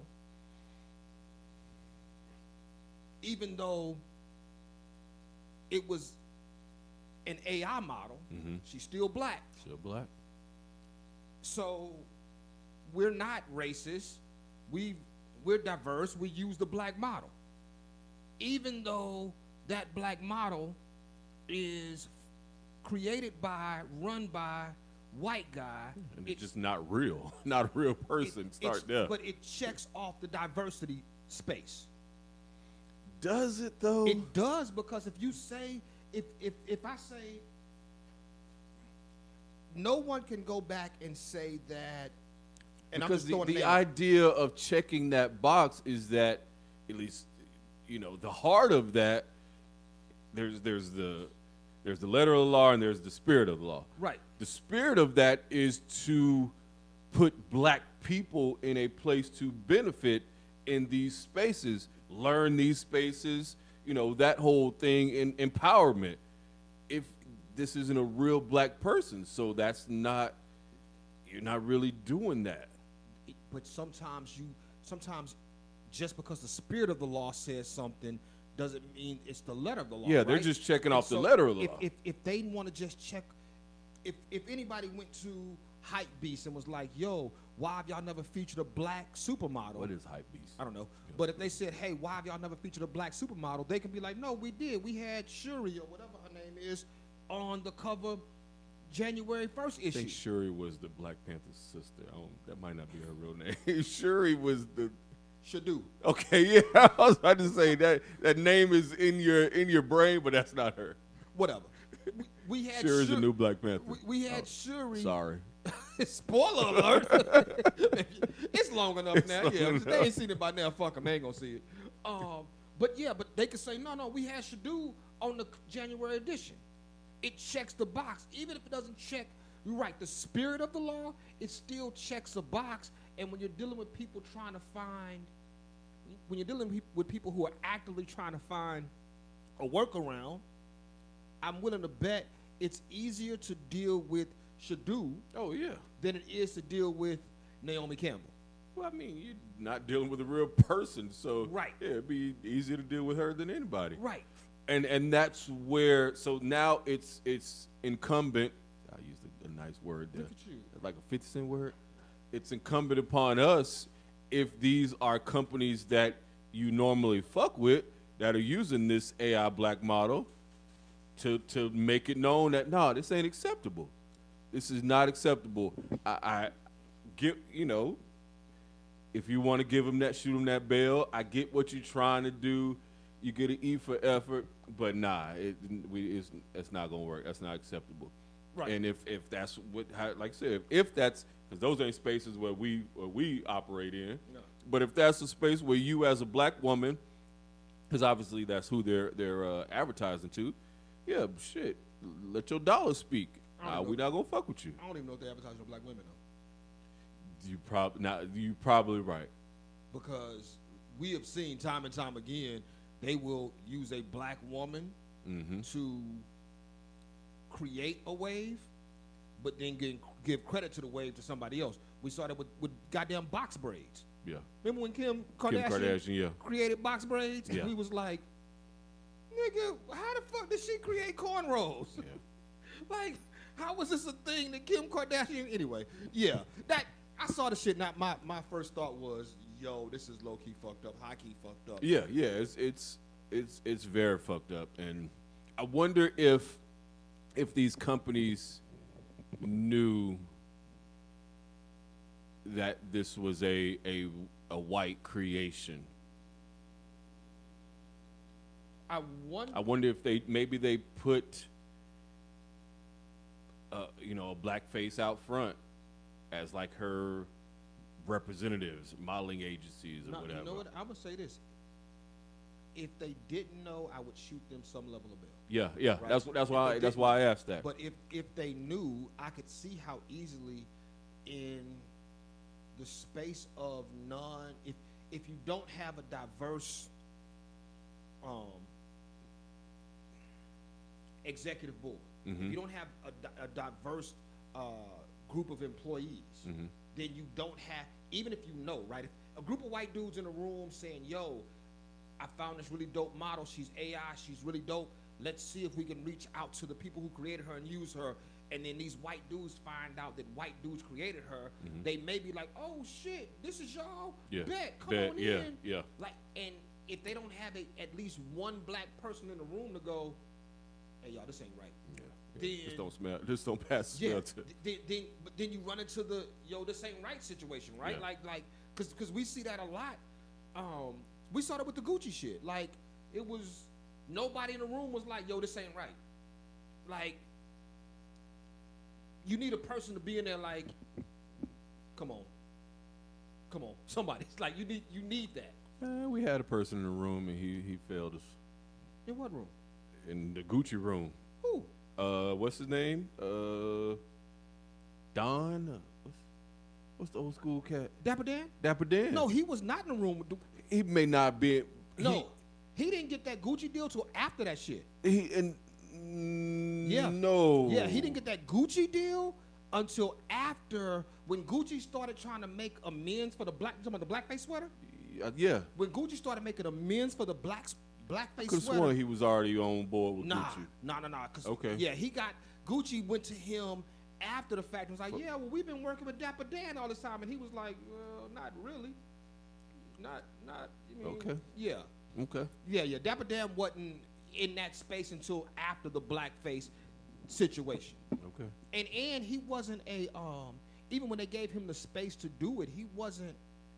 even though it was an A I model, Mm-hmm. she's still black. Still black. So we're not racist. We we're diverse. We use the black model, even though that black model is created by, run by white guy. And it's just not real. Not a real person. it- Start it's- there. But it checks off the diversity space. Does it though? It does, because if you say, if if if I say, no one can go back and say that. And I'm because just the, throwing the names. idea of checking that box is that, at least, you know, the heart of that, there's there's the there's the letter of the law and there's the spirit of the law. Right. The spirit of that is to put black people in a place to benefit in these spaces, learn these spaces, you know, that whole thing in empowerment. If this isn't a real black person, so that's not, you're not really doing that. But sometimes you, sometimes just because the spirit of the law says something doesn't mean it's the letter of the law. Yeah, they're right? just checking And off the so letter of the if, law. If, if they want to just check, if if anybody went to Hype Beast and was like, yo, why have y'all never featured a black supermodel? What is hype beast? I don't know. But if they said, hey, why have y'all never featured a black supermodel? They can be like, no, we did. We had Shuri or whatever her name is on the cover January first I issue. think Shuri was the Black Panther's sister. I don't, that might not be her real name. Shuri was the. Shadu. Okay, yeah, I was about to say that that name is in your in your brain, but that's not her. Whatever. We, we had Shuri's the Shuri- new Black Panther. We, we had Oh, Shuri. Sorry. Spoiler alert. It's long enough It's now. long Yeah, if enough. they ain't seen it by now, fuck them. They ain't gonna see it. Um, but yeah, but they could say, no, no, we had Shadu on the January edition. It checks the box. Even if it doesn't check, you're right, the spirit of the law, it still checks a box. And when you're dealing with people trying to find, when you're dealing with people who are actively trying to find a workaround, I'm willing to bet it's easier to deal with Shadu Oh yeah. than it is to deal with Naomi Campbell. Well, I mean, you're not dealing with a real person, so Right. yeah, it'd be easier to deal with her than anybody. Right. And and that's where. So now it's it's incumbent. I used a, a nice word there. Look at you. Like a fifty cent word. It's incumbent upon us, if these are companies that you normally fuck with that are using this A I black model, to to make it known that no, this ain't acceptable. This is not acceptable. I, I get, you know, if you want to give them that, shoot them that bail. I get what you're trying to do. You get an E for effort, but nah, it, we, it's, it's not gonna work. That's not acceptable. Right. And if if that's what, how, like I said, if, if that's, because those ain't spaces where we where we operate in. No. But if that's a space where you as a black woman, because obviously that's who they're they're uh, advertising to, yeah, shit, let your dollar speak. I don't Uh, know. we not gonna fuck with you. I don't even know if they advertise for black women though, You probably not. You probably right. because we have seen time and time again they will use a black woman Mm-hmm. to create a wave, but then give, give credit to the wave to somebody else. We saw that with, with goddamn box braids. Yeah. Remember when Kim Kim Kardashian, Kardashian. Yeah. created box braids? Yeah. And we was like, nigga, how the fuck did she create cornrows? Yeah. Like, how was this a thing that Kim Kardashian? Anyway, yeah, that I saw the shit. Not my my first thought was, yo, this is low key fucked up, high key fucked up. Yeah, yeah, it's it's it's it's very fucked up, and I wonder if if these companies knew that this was a a a white creation. I wonder. I wonder if they maybe they put uh, you know, a black face out front as like her representatives, modeling agencies or No, whatever. you know what? I'm gonna say this. if they didn't know, I would shoot them some level of bail. Yeah, yeah. Right. That's that's If why they that's didn't- why I asked that. But if if they knew, I could see how easily in the space of non, if if you don't have a diverse um, executive board, if Mhm. you don't have a, di- a diverse uh, group of employees, Mhm. then you don't have, even if you know, right? If a group of white dudes in a room saying, yo, I found this really dope model, she's A I, she's really dope, let's see if we can reach out to the people who created her and use her, and then these white dudes find out that white dudes created her, Mhm. they may be like, oh shit, this is y'all, Yeah. bet, come Bet, on yeah, in. yeah. Like, and if they don't have a, at least one black person in the room to go, hey y'all, this ain't right. Yeah. yeah. Then- Just don't smell. Just don't pass the Yeah, smell to. th- then, then, but then you run into the yo, this ain't right situation, right? Yeah. Like, like, cause, cause we see that a lot. Um, we saw that with the Gucci shit. Like, it was nobody in the room was like, yo, this ain't right. Like, you need a person to be in there, like, come on, come on, somebody. It's like you need, you need that. Uh, we had a person in the room and he he failed us In what room? in the Gucci room. Who? Uh, what's his name? Uh, Don. Uh, what's, what's the old school cat? Dapper Dan? Dapper Dan. No, he was not in the room with the. he may not be. No, he didn't get that Gucci deal till after that shit. He, he and mm, Yeah. no. Yeah, he didn't get that Gucci deal until after when Gucci started trying to make amends for the black, you talking about the blackface sweater? Uh, yeah. When Gucci started making amends for the black blackface Could have sweater. sworn he was already on board with Nah, Gucci. nah, nah, nah. Cause Okay. yeah, he got Gucci went to him after the fact and was like, yeah, well, we've been working with Dapper Dan all this time, and he was like, well, not really, not, not. I mean, Okay. Yeah. Okay. Yeah, yeah. Dapper Dan wasn't in that space until after the blackface situation. Okay. And and he wasn't a um even when they gave him the space to do it, he wasn't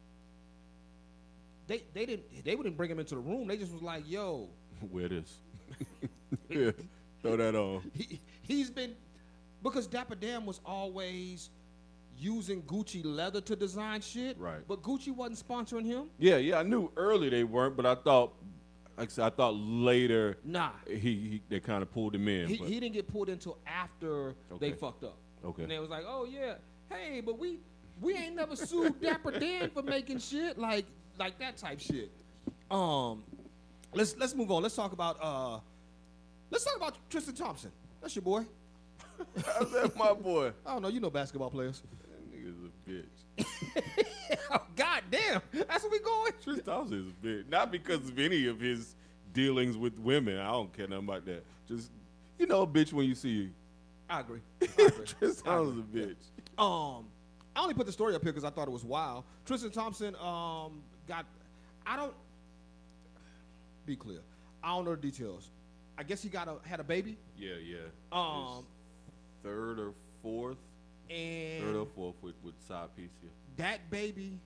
they they didn't they wouldn't bring him into the room. They just was like, yo, Wear this. Yeah. Throw that on. he he's been because Dapper Dan was always using Gucci leather to design shit. Right. But Gucci wasn't sponsoring him. Yeah, yeah. I knew early they weren't, but I thought, like I said, I thought later Nah. he, he they kind of pulled him in. He, but, he didn't get pulled until after they Okay. fucked up. Okay. And they was like, oh yeah, hey, but we we ain't never sued Dapper Dan for making shit like like that type shit. Um, let's let's move on. Let's talk about uh, let's talk about Tristan Thompson. That's your boy. How's that, my boy? I don't know. You know basketball players. That nigga's a bitch. Oh, God damn, that's where we going. Tristan Thompson is a bitch. Not because of any of his dealings with women. I don't care nothing about that. Just, you know, a bitch when you see I agree. I agree. Tristan I Thompson's agree. a bitch. Um, I only put the story up here because I thought it was wild. Tristan Thompson um, got, I don't, be clear, I don't know the details. I guess he got a had a baby. Yeah, yeah. Um, His third or fourth, and third or fourth with, with side piece, yeah. that baby.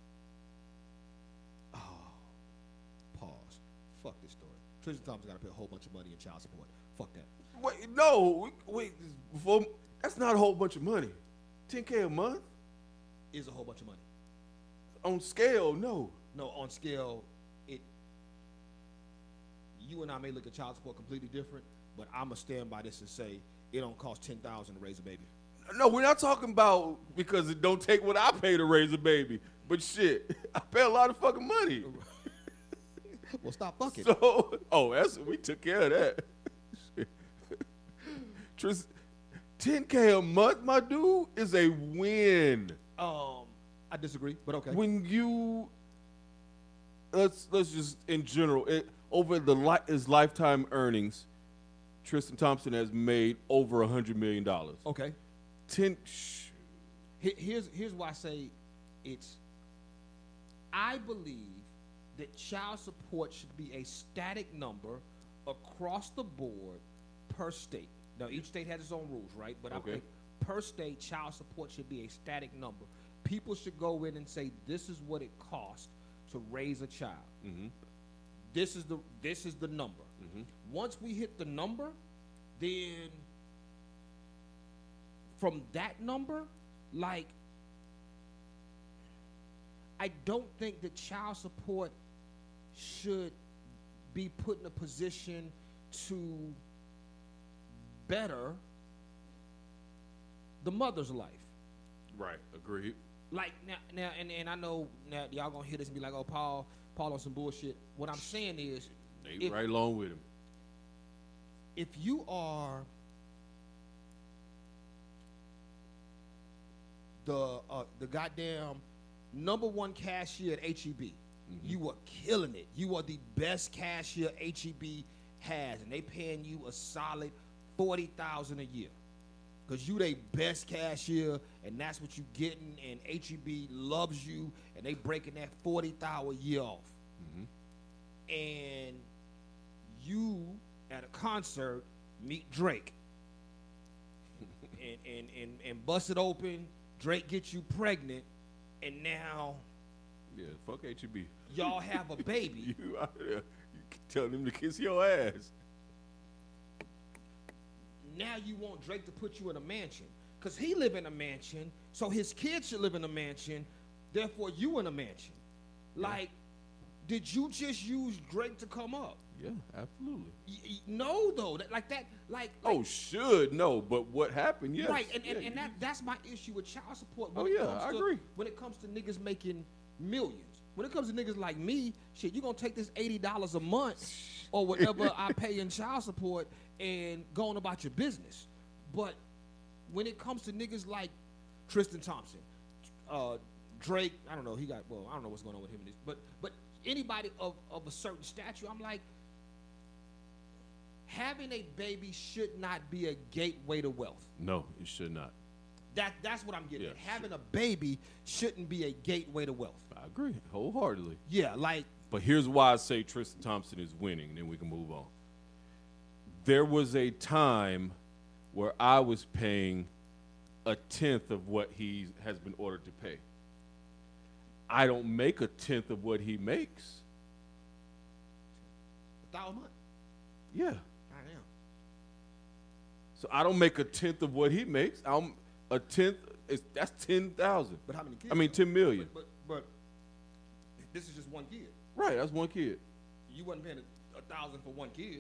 Oh, pause. Fuck this story. Tristan Thompson got to pay a whole bunch of money in child support. Fuck that. Wait, no, wait, before, that's not a whole bunch of money. ten K a month? Is a whole bunch of money. On scale, no. No, on scale, it. You and I may look at child support completely different, but I'm gonna stand by this and say it don't cost ten thousand to raise a baby. No, we're not talking about because it don't take what I pay to raise a baby. But shit, I pay a lot of fucking money. Well, stop fucking. So, oh, that's we took care of that. Shit. Tris, ten K a month, my dude, is a win. um, I disagree, but okay. When you let's let's just in general it, over the li- his lifetime earnings, Tristan Thompson has made over a hundred million dollars. Okay. Ten. Sh- Here- Here's here's why I say it's. I believe that child support should be a static number across the board per state. Now each state has its own rules, right? But I Okay. think per state, child support should be a static number. People should go in and say, "This is what it costs to raise a child. Mhm. This is the this is the number." Mhm. Once we hit the number, then from that number, like, I don't think that child support should be put in a position to better the mother's life. Right. Agreed. Like now, now, and, and I know now y'all gonna hear this and be like, "Oh, Paul, Paul on some bullshit." What I'm saying is, They if, right along with him. if you are the uh, the goddamn number one cashier at H E B, Mm-hmm. you are killing it. You are the best cashier H E B has, and they paying you a solid forty thousand a year. Cause you they best cashier, and that's what you getting, and H E B loves you, and they breaking that forty thousand a year off. Mm-hmm. And you at a concert meet Drake, and, and and and bust it open. Drake gets you pregnant, and now Yeah, fuck H E B. y'all have a baby. You out there, you telling him to kiss your ass. Now you want Drake to put you in a mansion, cause he live in a mansion, so his kids should live in a mansion. Therefore, you in a mansion. Like, did you just use Drake to come up? Yeah, absolutely. Y- y- no, though. That, like that. Like, Oh, like should no, but what happened? Yes. right. And, and, Yeah, and that that's my issue with child support. When Oh, it yeah, comes I to, agree. When it comes to niggas making millions, when it comes to niggas like me, shit, you gonna take this eighty dollars a month or whatever I pay in child support and go on about your business. But when it comes to niggas like Tristan Thompson, uh, Drake, I don't know, he got well, I don't know what's going on with him, and this, but but anybody of, of a certain stature, I'm like, having a baby should not be a gateway to wealth. No, it should not. That that's what I'm getting Yeah, at. Having a baby shouldn't be a gateway to wealth. I agree wholeheartedly. Yeah, like But here's why I say Tristan Thompson is winning, and then we can move on. There was a time where I was paying a tenth of what he has been ordered to pay. I don't make a tenth of what he makes. a thousand a month. Yeah. I am. So I don't make a tenth of what he makes. I'm a tenth. Is that's ten thousand. But how many kids? I mean, ten million. But, but but this is just one kid. Right. That's one kid. You wasn't paying a, a thousand for one kid.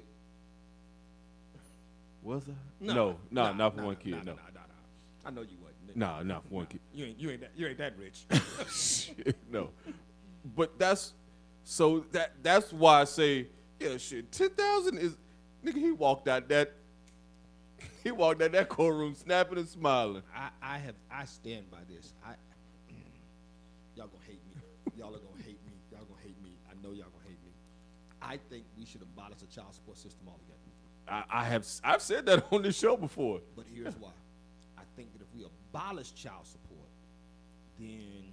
Was I? No, no, no, nah, not for nah, one nah, kid. nah, no, nah, nah, nah. I know you wasn't. nah, not for one Nah, kid. You ain't you ain't that you ain't that rich. Shit, no, but that's so that that's why I say yeah, shit. Ten thousand is nigga. He walked out that he walked out that courtroom snapping and smiling. I, I have I stand by this. I y'all gonna hate me. Y'all are gonna hate me. Y'all gonna hate me. I know y'all gonna hate me. I think we should abolish the child support system altogether. I, I have I've said that on this show before. But here's why. I think that if we abolish child support, then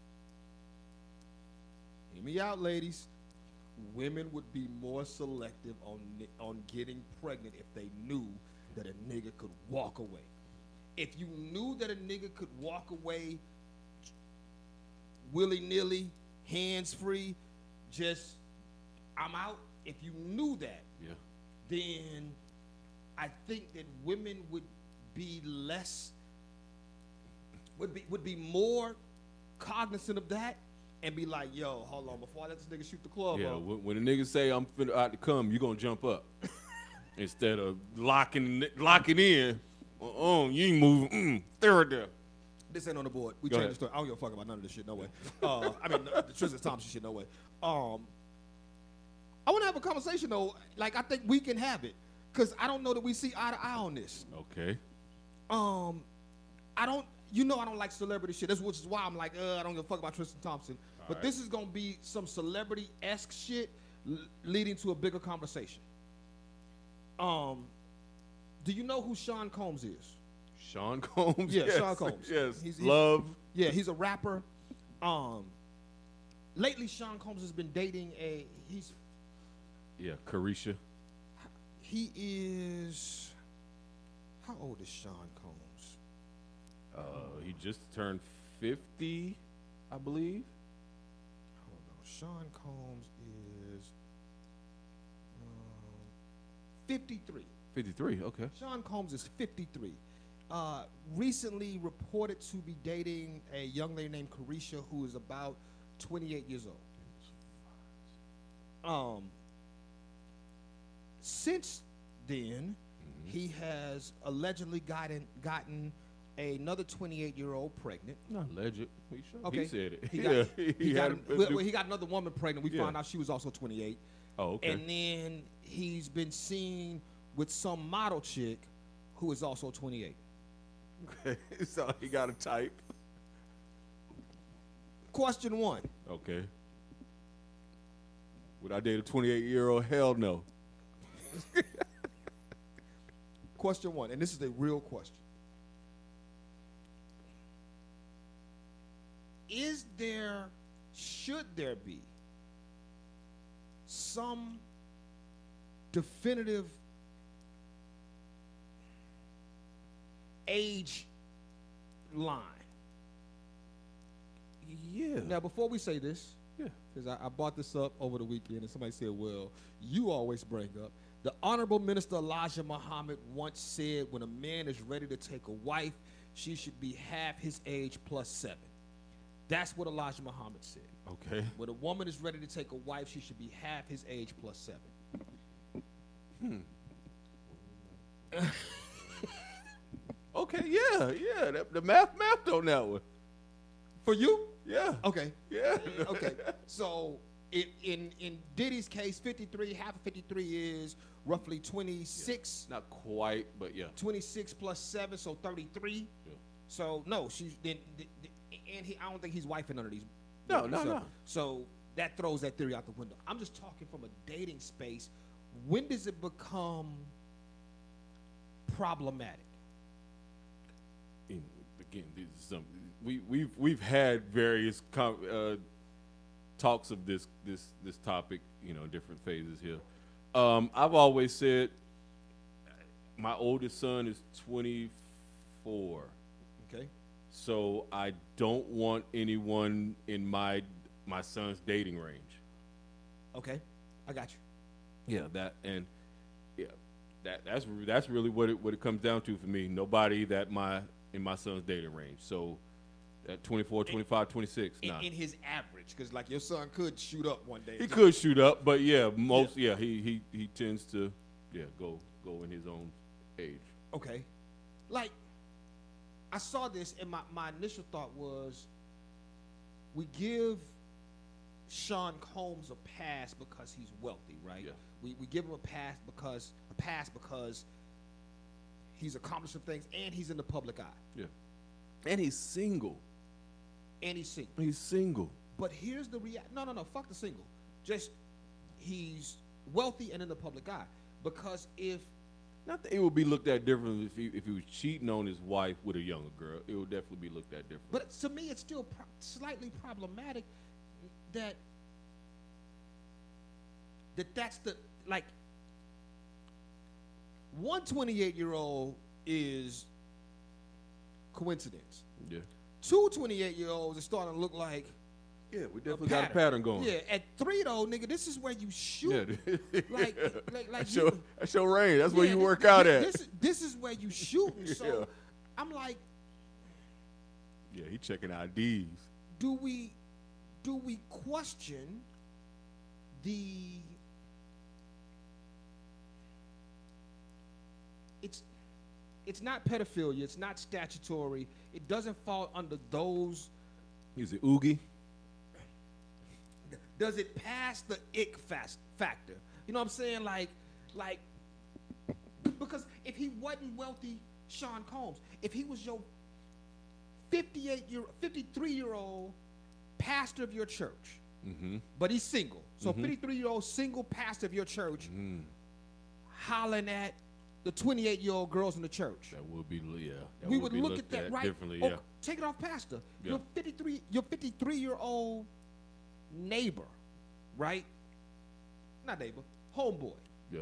hear me out, ladies. Women would be more selective on ni- on getting pregnant if they knew that a nigga could walk away. If you knew that a nigga could walk away willy-nilly, hands-free, just I'm out. If you knew that, Yeah. then I think that women would be less, would be would be more cognizant of that and be like, yo, hold on, before I let this nigga shoot the club Yeah, up. when, when a nigga say I'm finna out to come, you gonna jump up instead of locking locking in. Uh, you ain't moving. Mm, there, there. This ain't on the board. We Go changed ahead. the story. I don't give a fuck about none of this shit, no way. Uh, I mean, the Tristan Thompson shit, no way. Um, I want to have a conversation, though. Like, I think we can have it. Because I don't know that we see eye to eye on this. Okay. Um, I don't, you know I don't like celebrity shit. That's which is why I'm like, uh, I don't give a fuck about Tristan Thompson. All but right. this is going to be some celebrity-esque shit l- leading to a bigger conversation. Um, do you know who Sean Combs is? Sean Combs. Yeah, yes, Sean Combs. Yes. He's- he's- Love. Yeah, he's a rapper. Um, lately, Sean Combs has been dating a. He's Yeah, Carisha. he is. How old is Sean Combs? Uh, he just turned fifty, I believe. Hold on, Sean Combs is um, fifty-three. fifty-three. Okay. Sean Combs is fifty-three. Uh, recently reported to be dating a young lady named Carisha, who is about twenty-eight years old. Um, since then, he has allegedly gotten gotten another twenty-eight year old pregnant. Not alleged. He, sure. Okay. he said it. He yeah. got, he, he, got, had a- well, well, he got another woman pregnant. We Yeah. found out she was also twenty-eight. oh, okay. And then he's been seen with some model chick who is also twenty-eight. Okay. So he got a type. Question one. Okay. Would I date a twenty-eight year old? Hell no. Question one. And this is a real question. Is there, should there be some definitive age line? Yeah. Now, before we say this, Yeah. because I, I brought this up over the weekend, and somebody said, well, you always bring up. The Honorable Minister Elijah Muhammad once said, when a man is ready to take a wife, she should be half his age plus seven. That's what Elijah Muhammad said. Okay. When a woman is ready to take a wife, she should be half his age plus seven. Okay. Yeah. Yeah. That, the math math on that one. For you? Yeah. Okay. Yeah. Okay. So in, in in Diddy's case, fifty-three, half of fifty-three is roughly twenty-six. Not quite, but yeah. twenty-six plus seven, so thirty-three. Yeah. So no, she's then, then- then- and he, I don't think he's wifing none of these. No, women. no, so, no. So that throws that theory out the window. I'm just talking from a dating space. When does it become problematic? And again, this is something we we've we've had various com- uh, talks of this this this topic, you know, different phases here. Um, I've always said my oldest son is twenty-four. Okay. So I don't want anyone in my my son's dating range. Okay. I got you. Yeah, that and yeah, that that's that's really what it what it comes down to for me. Nobody that my in my son's dating range. So at twenty-four, twenty-five, twenty-six, In, nah. in his average, because like your son could shoot up one day. He could shoot up, but yeah, most yeah, he he he tends to yeah, go go in his own age. Okay. Like, I saw this, and my, my initial thought was, we give Sean Combs a pass because he's wealthy, right? Yeah. We we give him a pass because a pass because he's accomplished some things and he's in the public eye Yeah. And he's single. and he's single. He's single. But here's the reality. No, no, no. Fuck the single. Just he's wealthy and in the public eye. Because if Not that it would be looked at differently if he if he was cheating on his wife with a younger girl. It would definitely be looked at differently. But to me, it's still pro- slightly problematic that that that's the like one twenty-eight year old is coincidence. yeah. Two twenty-eight year olds is starting to look like Yeah, we a definitely got a pattern going. Yeah, at three though, nigga, this is where you shoot. Yeah. Like, like, like That's you- your, that's your range. That's where Yeah, you thi- work thi- out at. This, this is where you shooting. So Yeah. I'm like, Yeah, he checking I Ds. do we do we question the it's it's not pedophilia, it's not statutory, it doesn't fall under those. He's an oogie. Does it pass the ick fast factor? You know what I'm saying? Like like because if he wasn't wealthy, Sean Combs, if he was your fifty-eight year fifty-three year old pastor of your church, Mm-hmm. but he's single. So fifty-three year old single pastor of your church Mm. hollering at the twenty-eight year old girls in the church. That would be yeah. That We would be look at looked that right. differently. Oh, Yeah. take it off, pastor. Yeah. Your fifty-three, your fifty-three year old neighbor, right? Not neighbor, homeboy. Yeah.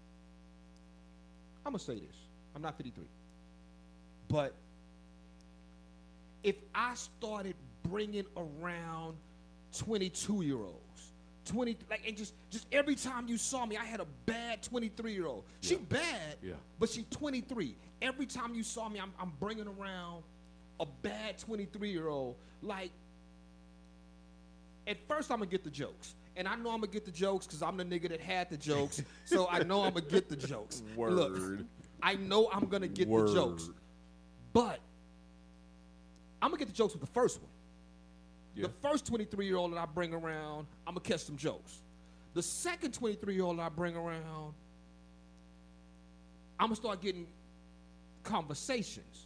I'm gonna say this. I'm not fifty-three, but if I started bringing around twenty-two year olds, twenty like, and just just every time you saw me, I had a bad twenty-three year old. She Yeah. bad, Yeah. but she twenty-three. Every time you saw me, I'm I'm bringing around a bad twenty-three year old. Like, at first I'm gonna get the jokes, and I know I'm gonna get the jokes because I'm the nigga that had the jokes. So I know I'm gonna get the jokes. Word. Look, I know I'm gonna get Word. the jokes, but I'm gonna get the jokes with the first one. Yeah. The first twenty-three year old that I bring around, I'm gonna catch some jokes. The second twenty-three year old I bring around, I'm gonna start getting conversations.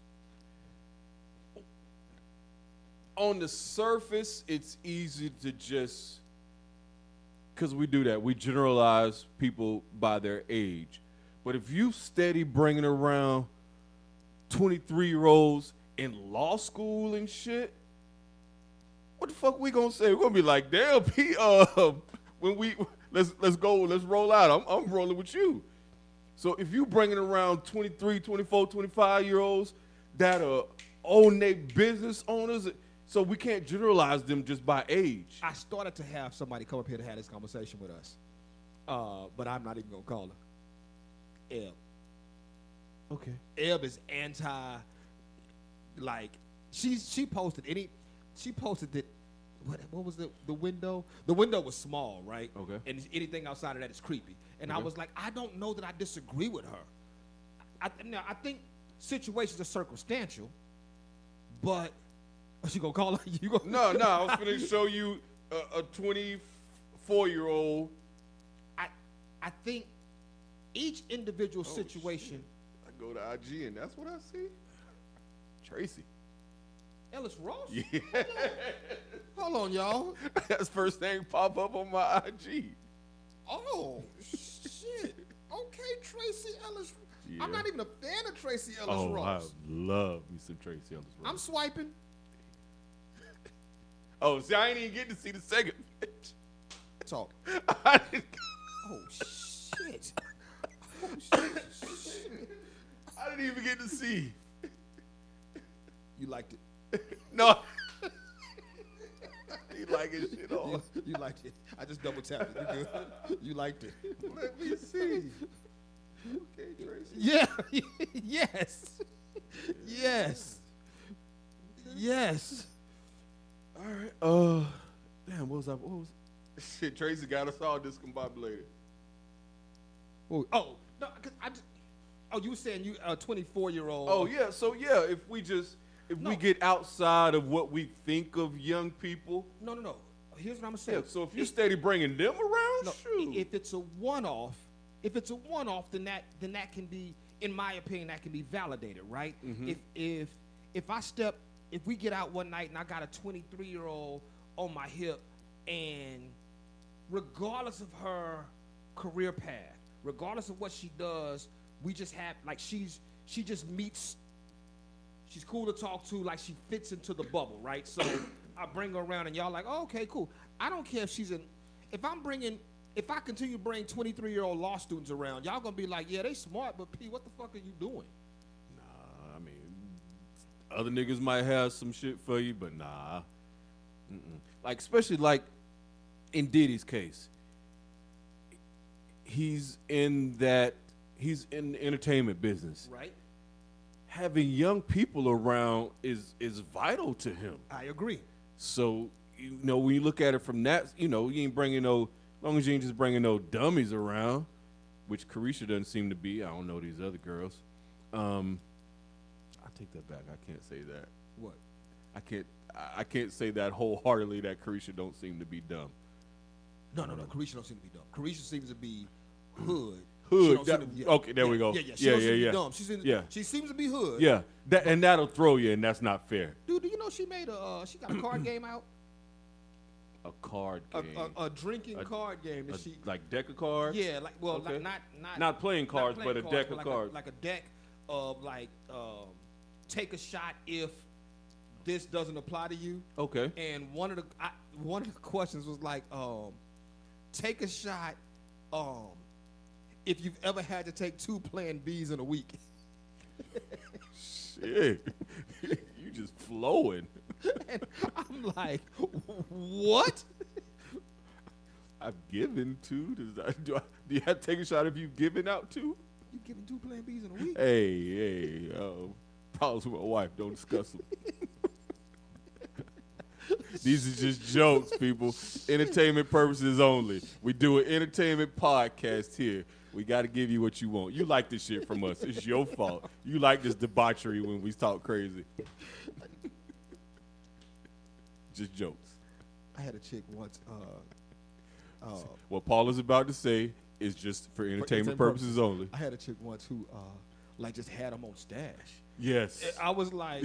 On the surface, it's easy to just, because we do that, we generalize people by their age. But if you steady bringing around twenty-three-year-olds in law school and shit, what the fuck we gonna say? We're gonna be like, damn, P, uh, when we, let's let's go, let's roll out. I'm, I'm rolling with you. So if you bringing around twenty-three, twenty-four, twenty-five-year-olds that are own their business owners, so we can't generalize them just by age. I started to have somebody come up here to have this conversation with us, uh, but I'm not even gonna call her. Eb. Okay. Eb is anti, like, she she posted any, she posted that, what, what was the, the window? The window was small, right? Okay. And anything outside of that is creepy. And I Okay. was like, I don't know that I disagree with her. I, now, I think situations are circumstantial, but, she gonna call her? You gonna No, no, I was gonna show you a, a twenty-four-year-old. I, I think each individual Oh, situation. I go to I G and that's what I see. Tracy. Ellis Ross? Yeah. Hold on, y'all. That's first thing pop up on my I G. Oh, shit. Okay, Tracy Ellis. Yeah. I'm not even a fan of Tracy Ellis Oh, Ross. I love me some Tracy Ellis Ross. I'm swiping. Oh, see, I ain't even getting to see the second bitch. Talk. I didn't, Oh, shit. Oh, shit. I didn't even get to see. You liked it. No. He like his shit You, off. you liked it. I just double tapped it. You good? You liked it. Let me see. Okay, Tracy. Yeah. Yes. Yes. Yes. All right. Uh, damn. What was I? What was? Shit, Tracy got us all discombobulated. Oh, oh, no, 'cause I just, oh, you were saying you a twenty-four year old. Oh yeah. So yeah, if we just if No. we get outside of what we think of young people, No, no, no. Here's what I'm yeah. saying. So if you steady bringing them around, No, shoot. if it's a one-off, if it's a one-off, then that then that can be, in my opinion, that can be validated, right? Mhm. If if if I step, if we get out one night and I got a twenty-three year old on my hip, and regardless of her career path, regardless of what she does, we just have like she's she just meets. She's cool to talk to, like she fits into the bubble, right? So I bring her around, and y'all like, oh, okay, cool. I don't care if she's in. If I'm bringing, if I continue to bring twenty-three year old law students around, y'all gonna be like, yeah, they smart, but P, what the fuck are you doing? Nah, I mean, other niggas might have some shit for you, but nah. Mm-mm. Like, especially like in Diddy's case, he's in that, he's in the entertainment business. Right? Having young people around is is vital to him. I agree. So, you know, when you look at it from that, you know, you ain't bringing no, as long as you ain't just bringing no dummies around, which Carisha doesn't seem to be. I don't know these other girls. Um, I take that back. I can't say that. What? I can't. I- I can't say that wholeheartedly that Carisha don't seem to be dumb. No, no, no. Carisha don't seem to be dumb. Carisha seems to be hood. Hood, She don't seem that- to be- okay, there yeah, we go. Yeah, yeah. She Yeah, don't seem yeah, to be yeah. dumb. She's in, Yeah. She seems to be hood. Yeah, that and that'll throw you, and that's not fair. Dude, do you know she made a? Uh, she got a card game out. A card A, game, a, a drinking A- card game that A- she. like deck of cards. Yeah, like well, Okay. like, not not Not playing cards, playing but a cards, deck but of like cards. A, like a deck of like um, take a shot if this doesn't apply to you. Okay. And one of the I, one of the questions was like, um, take a shot um, if you've ever had to take two Plan Bs in a week. Shit, you just flowing. And I'm like, what? I've given two. Does that, do, I, do you have to take a shot if you've given out two? You giving two Plan Bs in a week? Hey, hey, um, problems with my wife. Don't discuss them. These are just jokes, people. Entertainment purposes only. We do an entertainment podcast here. We got to give you what you want. You like this shit from us. It's your fault. You like this debauchery when we talk crazy. Just jokes. I had a chick once. Uh, uh, What Paul is about to say is just for entertainment, entertainment purposes, purposes. only. I had a chick once who, uh, like, just had them on stash. Yes. I was like,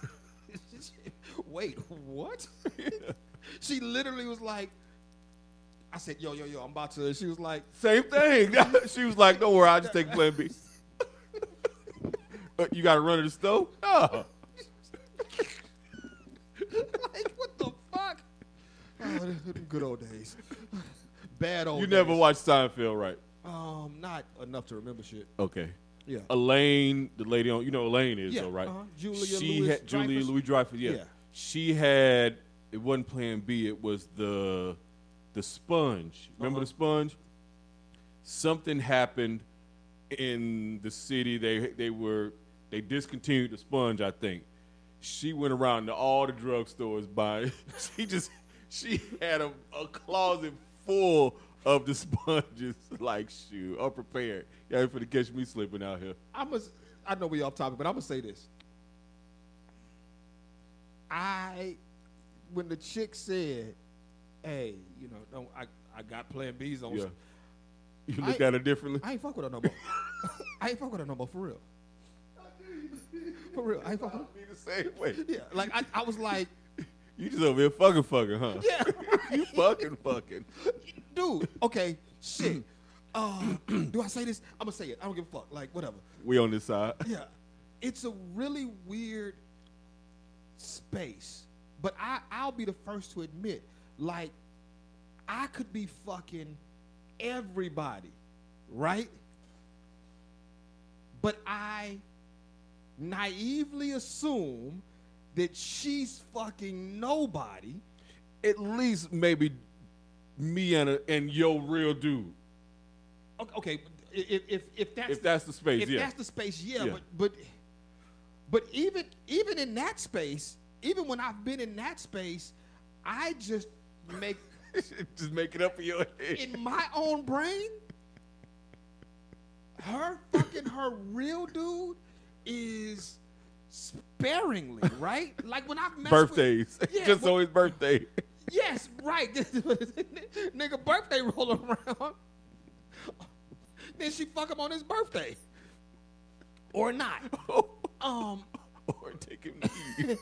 wait, what? She literally was like, I said, yo, yo, yo, I'm about to. She was like, Same thing. She was like, don't worry, I'll just take plan B. You got to run to the stove? No. like, what the fuck? Oh, them good old days. Bad old You days. never watched Seinfeld, right? Um, not enough to remember shit. Okay. Yeah. Elaine, the lady on, you know who Elaine is, Yeah, though, right? uh-huh. Julia she Louis had, Julia Dreyfus. Louis Dreyfus, yeah. Yeah. She had, it wasn't Plan B, it was the the sponge. Remember Uh-huh. the sponge? Something happened in the city. They they were they discontinued the sponge, I think. She went around to all the drugstores buying. She just she had a, a closet full of the sponges. Like, shoot, unprepared. Yeah, for to catch me slipping out here. I must. I know we off topic, but I'm gonna say this. I, when the chick said, "Hey, you know, don't, I I got Plan B's on," Yeah. s- You I- look at her differently. I ain't fuck with her no more. I ain't fuck with her no more for real. For real, I ain't fuck with her. Be the same way. Yeah, like I, I was like, You just over here fucking fucking, huh? yeah, You fucking fucking. dude. Okay, shit. Uh, do I say this? I'm gonna say it. I don't give a fuck. Like whatever. We on this side. Yeah, it's a really weird space, but I I'll be the first to admit, like, I could be fucking everybody, right? But I naively assume that she's fucking nobody. At least maybe me and a, and your real dude. Okay, okay, if if if that's If that's the space, if yeah. that's the space, yeah, Yeah. but but but even even in that space, even when I've been in that space, I just make Just make it up in your head. in my own brain, her fucking her real dude is sparingly, right? Like when I've messed Birthdays. With, yeah, Just when- on his birthday. yes, right. Nigga birthday roll around. Then she fuck him on his birthday. Or not. Um Or take him to you.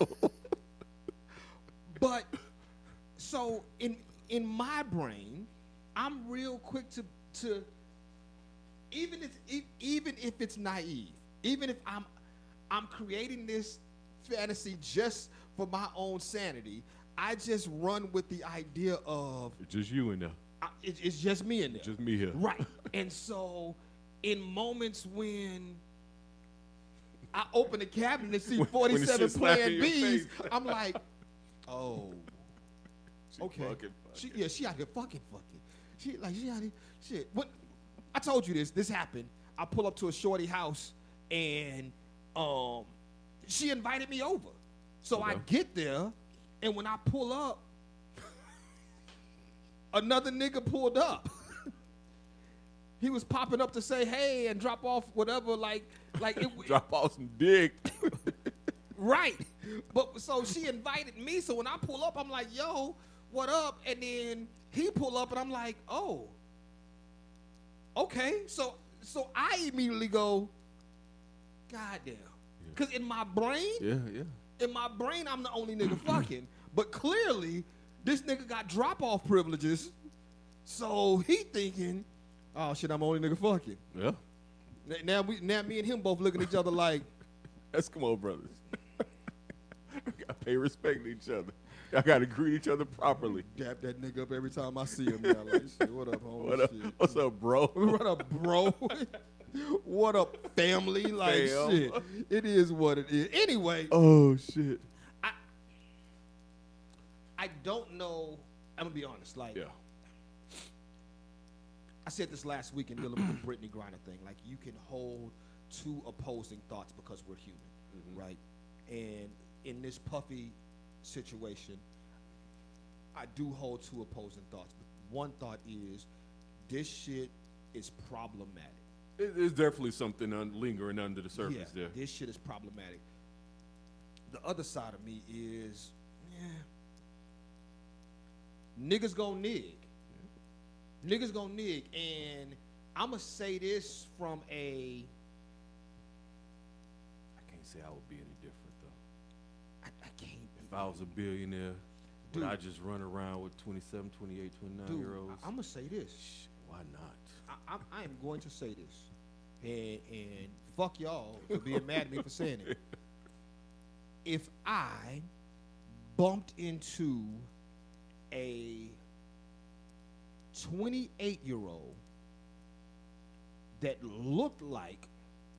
But so in in my brain, I'm real quick to to even if e- even if it's naive, even if I'm I'm creating this fantasy just for my own sanity, I just run with the idea of It's just you in there. I, it, it's just me in there, Just me here. right? And so, in moments when I open the cabinet and see When- when the forty-seven shit slap in Plan your B's, face. I'm like, oh. She Okay. fucking She, fucking. yeah, she out here fucking fucking. She like she out here shit. What? I told you this. This happened. I pull up to a shorty house and um, she invited me over. So I Okay. get there, and when I pull up, another nigga pulled up. He was popping up to say hey and drop off whatever. Like like it. Drop off some dick. Right. But so she invited me. So when I pull up, I'm like, yo, what up? And then he pull up and I'm like, oh, okay. So so I immediately go, God damn. Because in my brain, Yeah, yeah. in my brain, I'm the only nigga fucking. But clearly, this nigga got drop-off privileges. So he thinking, oh shit, I'm the only nigga fucking. Yeah. N- Now we now me and him both looking at each other like, Eskimo brothers. Gotta pay respect to each other. Y'all gotta greet each other properly. dap that nigga up every time I see him. Now, like, shit, what up, homie? What up? Shit. What's up, bro? What up, bro? What up, family? Like, Fam. shit. It is what it is. Anyway, Oh shit. I I don't know. I'm gonna be honest. Like, Yeah. I said this last week in dealing with the Brittany Griner thing. Like, you can hold two opposing thoughts because we're human, Mhm. right? And in this Puffy situation, I do hold two opposing thoughts. One thought is this shit is problematic. It, it's definitely something un- lingering under the surface Yeah, there. this shit is problematic. The other side of me is, yeah, niggas gon' nig. Niggas gon' nig, and I'ma say this from a. I can't say I would be any different though. I, I can't. If I was a billionaire, Dude. would I just run around with twenty-seven, twenty-eight, twenty-nine Dude, year olds? I, I'm gonna say this. Shh, why not? I, I, I am going to say this, and and fuck y'all for being mad at me for saying it. If I bumped into a twenty-eight-year-old that looked like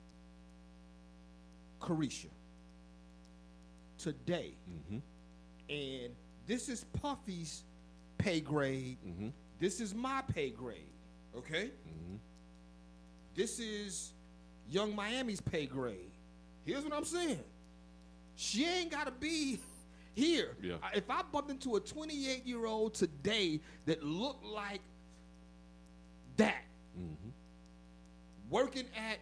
Carisha today, Mm-hmm. and this is Puffy's pay grade, Mm-hmm. this is my pay grade, okay? Mm-hmm. This is Young Miami's pay grade. Here's what I'm saying. She ain't got to be here. Yeah. I- If I bumped into a twenty-eight-year-old today that looked like that, Mm-hmm. working at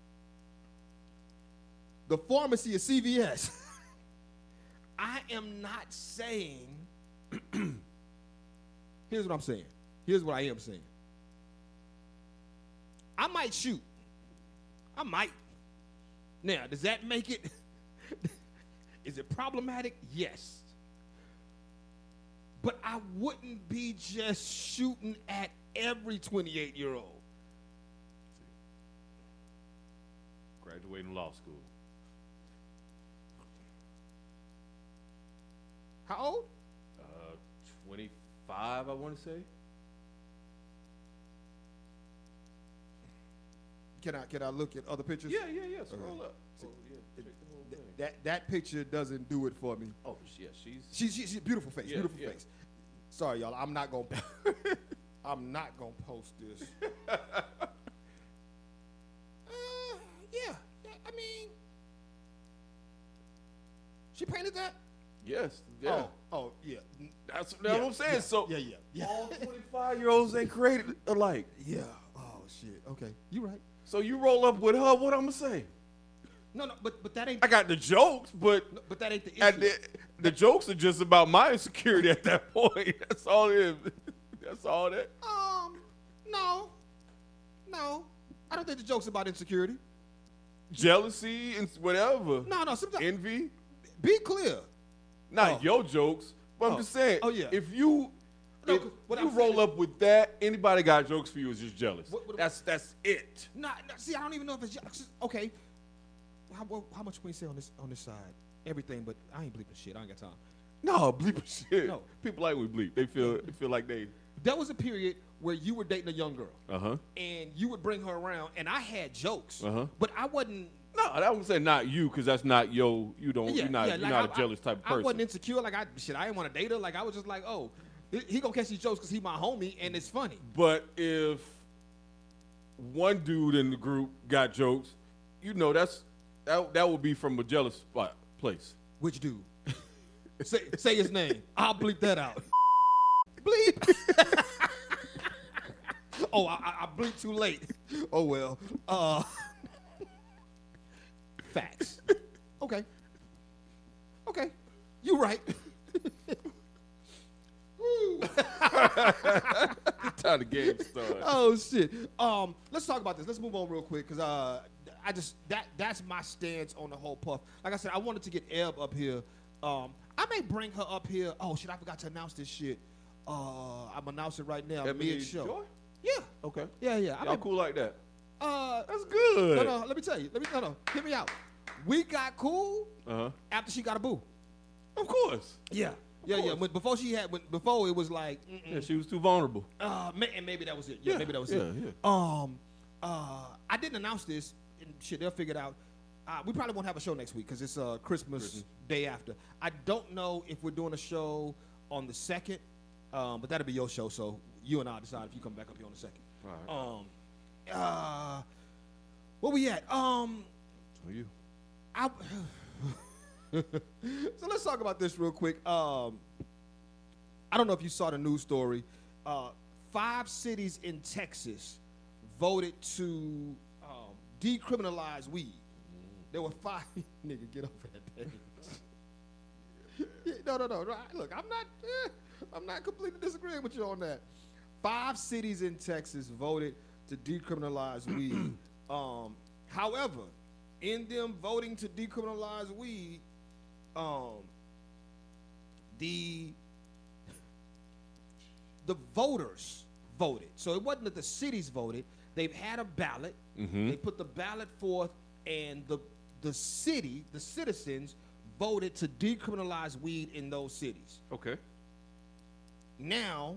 the pharmacy at C V S, I am not saying, here's what I'm saying. Here's what I am saying. I might shoot. I might. Now, does that make it, is it problematic? Yes. But I wouldn't be just shooting at every twenty-eight-year-old. Graduating law school. How old? Uh, twenty-five, I want to say. Can I can I look at other pictures? Yeah, yeah, yeah. Scroll Okay. up. See, Oh, yeah, check the whole Th- thing. that that picture doesn't do it for me. Oh, yeah, she's. She, she, she beautiful face, Yeah, beautiful yeah. face. Sorry, y'all. I'm not gonna. I'm not gonna post this. uh, yeah, yeah. I mean, she painted that. Yes. Yeah. Oh, oh, yeah. N- That's, that's yeah, what I'm saying. yeah, so yeah, yeah, yeah, all twenty-five year olds ain't created alike. yeah. Oh shit. Okay, you right. So you roll up with her. What I'm gonna say? No, no, but but that ain't. I got the jokes, but no, but that ain't the issue. at the, the jokes are just about my insecurity at that point. That's all it is. That's all that. um, no, no. I don't think the joke's about insecurity. Jealousy and whatever. No, no. Sometimes Envy. be clear. Not Oh. your jokes, but Oh. I'm just saying. Oh, yeah. If you No, if 'cause what you I'm roll saying is- up with that, anybody got jokes for you is just jealous. What- what- that's that's it. Nah, nah, see, I don't even know if it's just, okay. How, well, how much can we say on this on this side? Everything, but I ain't bleeping shit. I ain't got time. No, bleep shit. No. People like we bleep. They feel they feel like they. There was a period where you were dating a young girl, Uh huh. and you would bring her around, and I had jokes, Uh-huh. but I wasn't. No, I would say not you, because that's not yo. You don't. Yeah, you're not. yeah, you're like not I- a jealous type of I, person. I wasn't insecure. Like I shit, I didn't want to date her. Like I was just like, oh, he, he gonna catch these jokes because he my homie, and it's funny. But if one dude in the group got jokes, you know that's that that would be from a jealous spot place. Which dude? say say his name. I'll bleep that out. Bleep. oh, I, I, I bleeped too late. Oh well. Uh, facts. Okay. Okay. You right. Woo. That's how the game started. Oh shit. Um, let's talk about this. Let's move on real quick because uh, I just that that's my stance on the whole puff. Like I said, I wanted to get Eb up here. Um, I may bring her up here. Oh shit, I forgot to announce this shit. Uh, I'm announcing right now Ebony mid show. Joy? Yeah, Okay. yeah, yeah. I Y'all may, cool like that? uh, That's good. no, no. Let me tell you. Let me no, no. Hear me out. We got cool Uh huh. after she got a boo. Of course. Yeah, yeah, yeah. course. When, before she had, when, before it was like, mm-mm. Yeah, she was too vulnerable. Uh, ma- and maybe that was it. Yeah, Yeah, maybe that was yeah, it. yeah. Um, uh, I didn't announce this, and shit, they'll figure it out. Uh, we probably won't have a show next week because it's uh, Christmas, Christmas. day after. I don't know if we're doing a show on the second, um, but that'll be your show. So you and I'll decide if you come back up here on the second. All right. Um, uh, where we at? Um, So you. I. so let's talk about this real quick. Um, I don't know if you saw the news story. Uh, five cities in Texas voted to um, decriminalize weed. There were five. Nigga, get off of that page. no, no, no. Look, I'm not. Eh, I'm not completely disagreeing with you on that. Five cities in Texas voted to decriminalize weed. Um, however, in them voting to decriminalize weed, um, the the voters voted. So it wasn't that the cities voted. They've had a ballot. Mm-hmm. They put the ballot forth, and the the city, the citizens, voted to decriminalize weed in those cities. Okay. Now,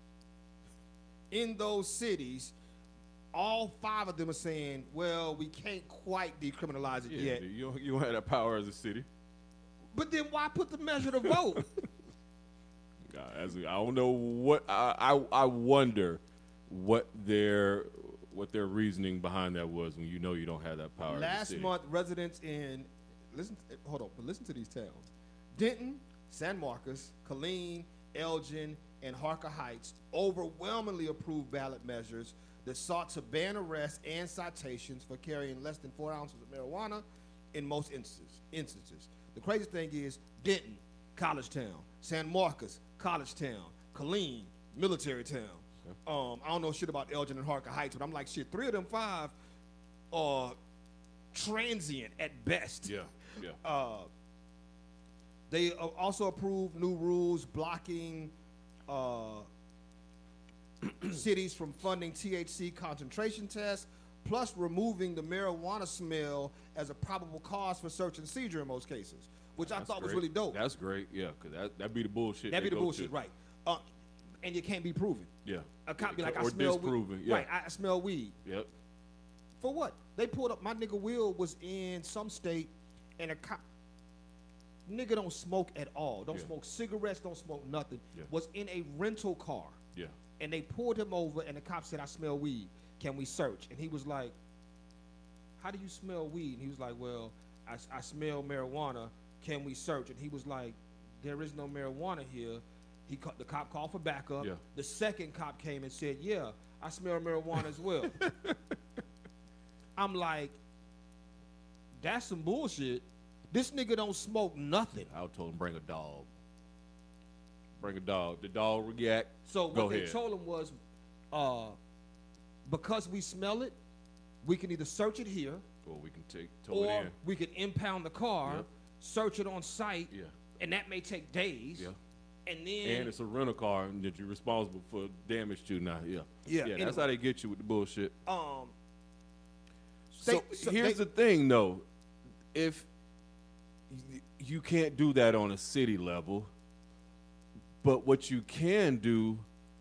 in those cities, all five of them are saying, well, we can't quite decriminalize it Yeah, yet. you don't, you don't have that power as a city. But then why put the measure to vote? God, as a- I don't know what I, I I wonder what their what their reasoning behind that was when you know you don't have that power. as a Last city. month, residents in, listen, to, hold on, but listen to these towns. Denton, San Marcos, Killeen, Elgin, and Harker Heights overwhelmingly approved ballot measures that sought to ban arrests and citations for carrying less than four ounces of marijuana in most instances. instances. The crazy thing is Denton, college town. San Marcos, college town. Killeen, military town. Um, I don't know shit about Elgin and Harker Heights, but I'm like, shit, three of them five are transient at best. Yeah, yeah. Uh, they uh, also approved new rules blocking uh, cities from funding T H C concentration tests, plus removing the marijuana smell as a probable cause for search and seizure in most cases, which I That's thought was great. really dope. That's great. Yeah, because that that'd be the bullshit. That'd be they the go bullshit, to. right? Uh, and it can't be proven. Yeah. A cop be like, I or smell disproven. weed. Yeah. Right, I smell weed. Yep. For what? They pulled up. My nigga Will was in some state, and a cop. Nigga don't smoke at all. Don't Yeah. smoke cigarettes. Don't smoke nothing. Yeah. Was in a rental car, Yeah. and they pulled him over, and the cop said, "I smell weed. Can we search?" And he was like, "How do you smell weed?" And he was like, "Well, I, I smell marijuana. Can we search?" And he was like, "There is no marijuana here." He ca- the cop called for backup. Yeah. The second cop came and said, "Yeah, I smell marijuana as well." I'm like, that's some bullshit. This nigga don't smoke nothing. I told him bring a dog. Bring a dog. The dog react. So what Go they ahead. told him was, uh, because we smell it, we can either search it here, Or we can take tow or it in. we can impound the car, Yep. search it on site, Yeah. and that may take days. Yeah. And then And it's a rental car that you're responsible for damage to now. Yeah. Yeah, Yeah. That's anyway. how they get you with the bullshit. um, So, they- so here's they- the thing, though. If y- you can't do that on a city level, but what you can do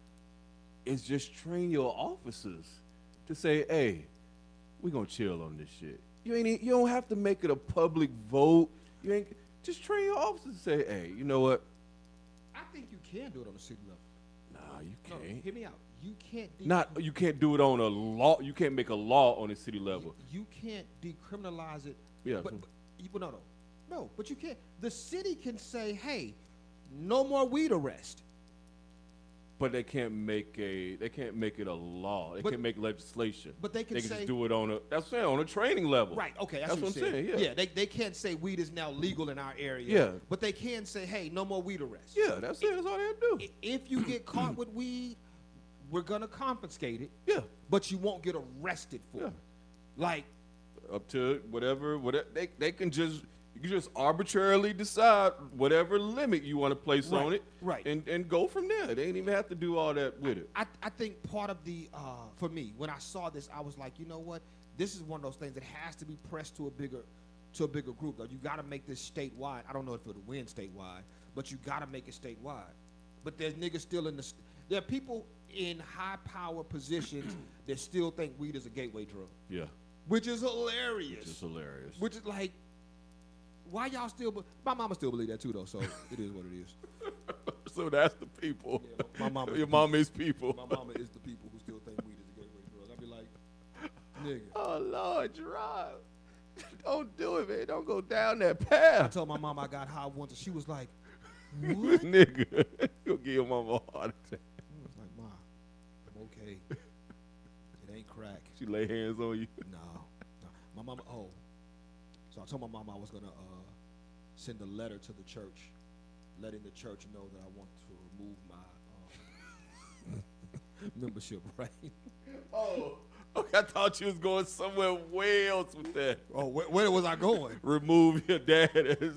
is just train your officers to say, "Hey, we're gonna chill on this shit." You ain't. e- You don't have to make it a public vote. You ain't. Just train your officers to say, "Hey, you know what? I think you can do it on the city level. Nah, you No, can't. hear me out. You can't. de- Not. You can't do it on a law. You can't make a law on a city level. You, you can't decriminalize it. Yeah. But, but you, well, no, no, no. But you can't. The city can say, "Hey, no more weed arrest." But they can't make a they can't make it a law. They But- can't make legislation. but they can they can say- just do it on a that's what I'm saying, on a training level. Right. Okay. That's, That's what, what you're I'm saying, yeah. Yeah. They, they can't say weed is now legal in our area. Yeah. But they can say, "Hey, no more weed arrest." Yeah, that's it. That's all they have to do. I- If you get caught with weed, we're gonna confiscate it. Yeah. But you won't get arrested for Yeah. it. Like, Up to whatever whatever they they can just you can just arbitrarily decide whatever limit you want to place Right, on it. right. And and go from there. They ain't even have to do all that with it. I, I think part of the uh, for me when I saw this, I was like, you know what? This is one of those things that has to be pressed to a bigger to a bigger group. Though you got to make this statewide. I don't know if it'll win statewide, but you got to make it statewide. But there's niggas still in the. St- there are people in high power positions that still think weed is a gateway drug, Yeah. which is hilarious. Which is hilarious. Which is like, why y'all still? Be- my mama still believe that too, though. So it is what it is. So that's the people. Yeah, my- my mama- Your mom is people. My mama is the people who still think weed is a gateway drug. I'd be like, nigga. Oh Lord, Gerard. Don't do it, man. Don't go down that I path. told my mom I got high once, and she was like, What? Nigga, you'll give your mama a heart attack. I was like, Ma, I'm okay. It ain't crack. She lay hands on you. No, no. My mama. Oh, so I told my mom I was gonna uh, send a letter to the church, letting the church know that I want to remove my um, membership. Right? Oh, okay, I thought you was going somewhere way else with that. Oh, where, where was I going? Remove your dad as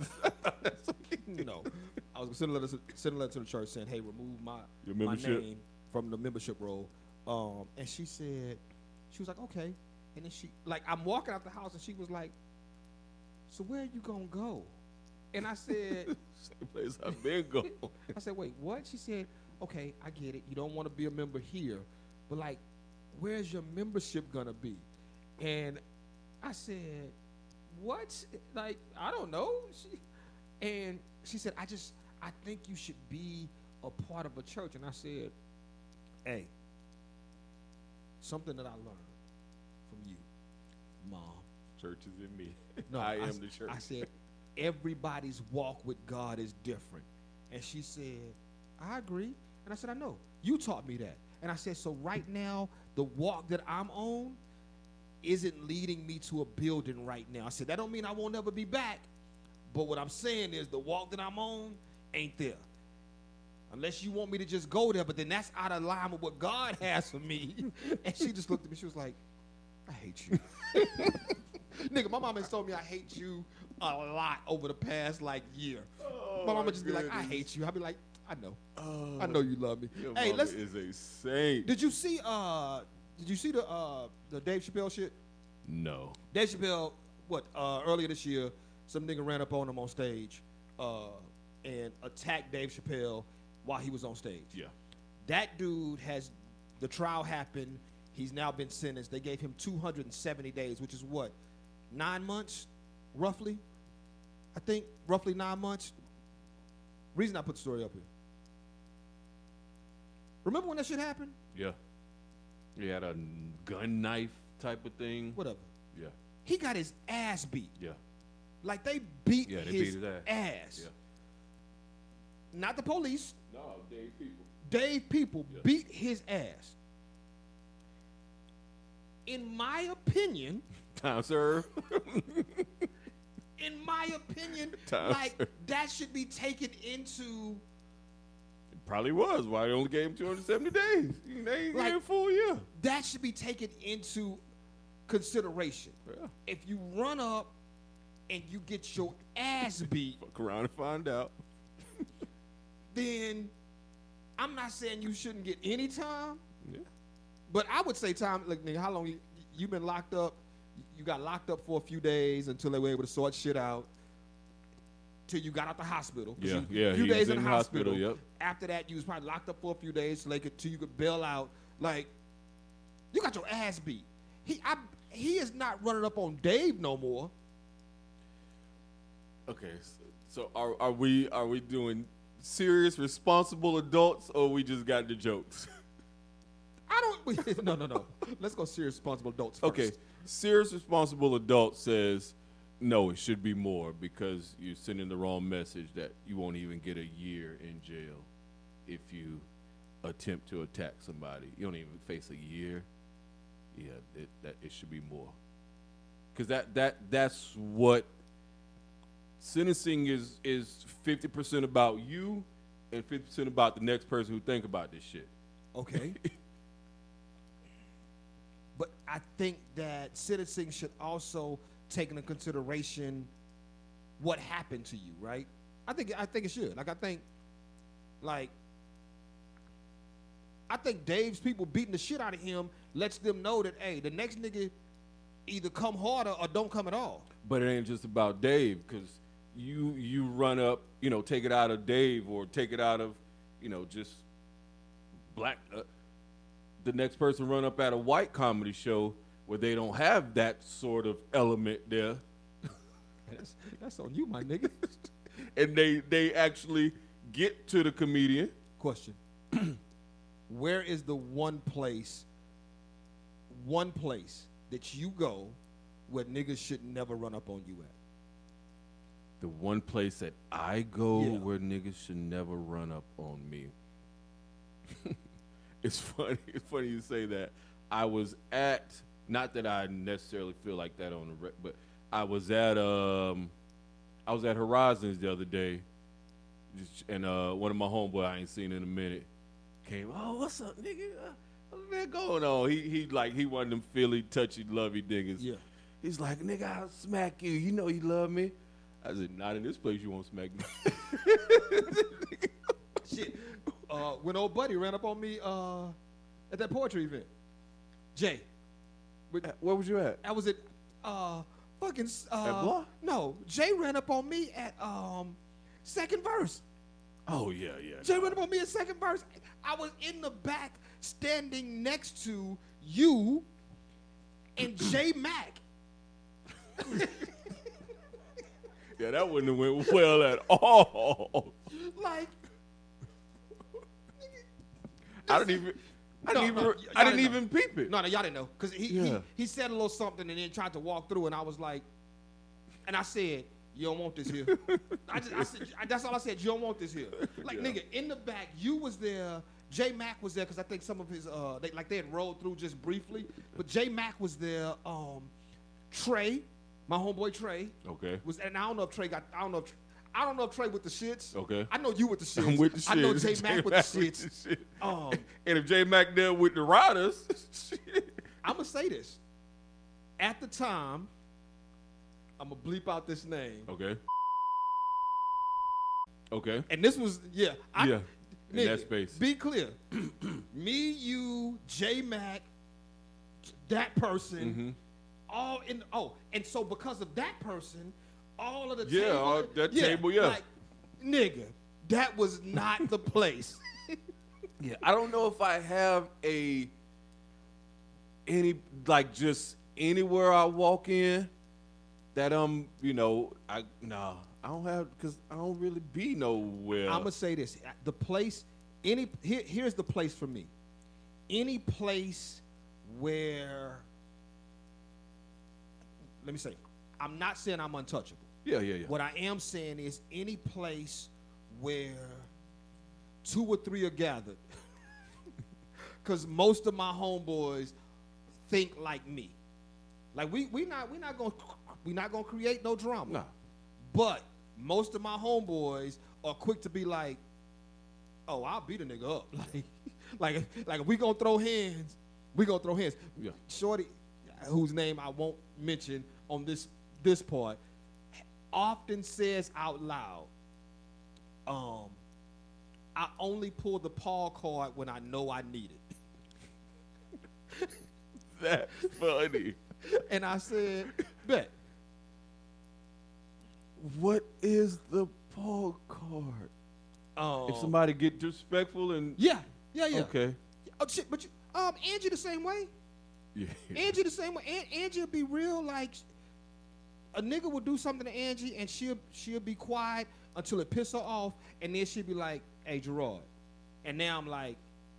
No, I was gonna send a letter, to, send a letter to the church saying, "Hey, remove my Your my membership? name from the membership roll." Um, and she said, she was like, "Okay." And then she, like, I'm walking out the house, and she was like, "So where are you gonna go?" And I said, same place I've been going. I said, "Wait, what?" She said, "Okay, I get it. You don't want to be a member here, but like, where's your membership gonna be?" And I said, "What? Like, I don't know." She, and she said, "I just, I think you should be a part of a church." And I said, "Hey, something that I learned from you, Mom." Church is in me. No, I am s- the church. I said, everybody's walk with God is different. And she said, "I agree." And I said, "I know. You taught me that." And I said, "So right now, the walk that I'm on isn't leading me to a building right now." I said, "That don't mean I won't ever be back. But what I'm saying is the walk that I'm on ain't there. Unless you want me to just go there, but then that's out of line with what God has for me." And she just looked at me. She was like, "I hate you." Nigga, my mama has told me I hate you a lot over the past, like, year. Oh, my mama my just be like, "I goodness. hate you." I'll be like, "I know. Oh, I know you love me." Your Hey, mama let's. is a saint. Did you see? Uh, did you see the uh the Dave Chappelle shit? No. Dave Chappelle, what? Uh, earlier this year, some nigga ran up on him on stage, uh, and attacked Dave Chappelle while he was on stage. Yeah. That dude has, the trial happened. He's now been sentenced. They gave him two hundred seventy days, which is what, nine months, roughly. I think roughly nine months. Reason I put the story up here. Remember when that shit happened? Yeah. He had a gun knife type of thing. Whatever. Yeah. He got his ass beat. Yeah. Like they beat, Yeah, they his, beat his ass. ass. Yeah. Not the police. No, Dave people. Dave people Yeah. beat his ass. In my opinion, Time served. in my opinion, Time like served. that should be taken into It probably was. Why they only gave him two hundred seventy days? They ain't Like- gave him full year. that should be taken into consideration. Yeah. If you run up and you get your ass beat, Fuck around and find out. then I'm not saying you shouldn't get any time, Yeah. but I would say time. Like, nigga, how long you you been locked up? You got locked up for a few days until they were able to sort shit out. Till you got out the hospital. 'Cause Yeah, you, yeah, few he was days in in the the hospital, hospital. yep. After that, you was probably locked up for a few days till they could till you could bail out. Like, you got your ass beat. He I he is not running up on Dave no more. Okay, so, so are are we are we doing serious, responsible adults, or we just got the jokes? I don't. No, no, no. Let's go serious, responsible adults first. Okay, serious, responsible adult says no, it should be more because you're sending the wrong message that you won't even get a year in jail if you attempt to attack somebody. You don't even face a year. Yeah, it, that it should be more because that that that's what sentencing is is fifty percent about you and fifty percent about the next person who think about this shit. Okay. But I think that sentencing should also take into consideration what happened to you, right? I think I think it should. Like I think, like, I think Dave's people beating the shit out of him lets them know that, hey, the next nigga either come harder or don't come at all. But it ain't just about Dave, because you you run up, you know, take it out of Dave or take it out of, you know, just black. Uh, the next person run up at a white comedy show where they don't have that sort of element there, That's, that's on you, my nigga. and they they actually get to the comedian. Question. Where is the one place, one place that you go where niggas should never run up on you at? the one place that I go Yeah. where niggas should never run up on me. It's funny. It's funny you say that. I was at, not that I necessarily feel like that on the rec, but I was at um, I was at Horizons the other day, just, and uh, one of my homeboy I ain't seen in a minute came. Oh, what's up, nigga? Uh, what's been going on? He he like he one of them Philly touchy lovey niggas. Yeah. He's like, nigga, I'll smack you. You know you love me. I said, not in this place. You won't smack me. Shit. Uh, when old buddy ran up on me uh, at that poetry event. Jay. With, Where was you at? I was at uh, fucking. Uh, At Blah? No. Jay ran up on me at um, second verse. Oh yeah, yeah. Jay ran up on me at second verse. I was in the back standing next to you and J Mac. Yeah, that wouldn't have went well at all. Like, I didn't even. I No, didn't no, even. y- I y'all didn't didn't know. even peep it. no, no, y'all didn't know. Because he, Yeah. he, he said a little something and then tried to walk through, and I was like, and I said, you don't want this here. I just, I said, I, that's all I said. You don't want this here. Like, Yeah. nigga, in the back, you was there. J Mac was there because I think some of his, uh, they, like they had rolled through just briefly. But J Mac was there. Um, Trey, my homeboy Trey, Okay. was, and I don't know if Trey got, I don't know if, I don't know if Trey with the shits. Okay. I know you with the shits. I'm with the shit. I know J Mac with the shits. shit. Um, And if J Mac there with the riders, shit. I'm gonna say this. At the time, I'm gonna bleep out this name. Okay. Okay. And this was, yeah. I, Yeah. In nigga, that space. Be clear. Me, you, J Mac, that person, Mhm. all in. Oh, and so because of that person, all of the Yeah, table, all that table, yeah. Like, nigga, that was not the place. Yeah, I don't know if I have a any like just anywhere I walk in that um you know I no I don't have because I don't really be nowhere. I'm gonna say this: the place, any here, here's the place for me. Any place where, let me say, I'm not saying I'm untouchable. yeah yeah yeah What I am saying is any place where two or three are gathered, because most of my homeboys think like me. Like we we not we not gonna we not gonna create no drama. Nah. But most of my homeboys are quick to be like, oh, I'll beat a nigga up. Like, like, like if we gonna throw hands, we gonna throw hands. Yeah. Shorty, whose name I won't mention on this this part, often says out loud, um, I only pull the Paul card when I know I need it. That's funny. And I said, bet. What is the Paul card? Um, If somebody get disrespectful and yeah, yeah, yeah. okay Oh shit, but you, um, Angie the same way. yeah Angie the same way. An- Angie will be real like a nigga will do something to Angie and she'll she'll be quiet until it piss her off, and then she'll be like, "Hey, Gerard," and now I'm like,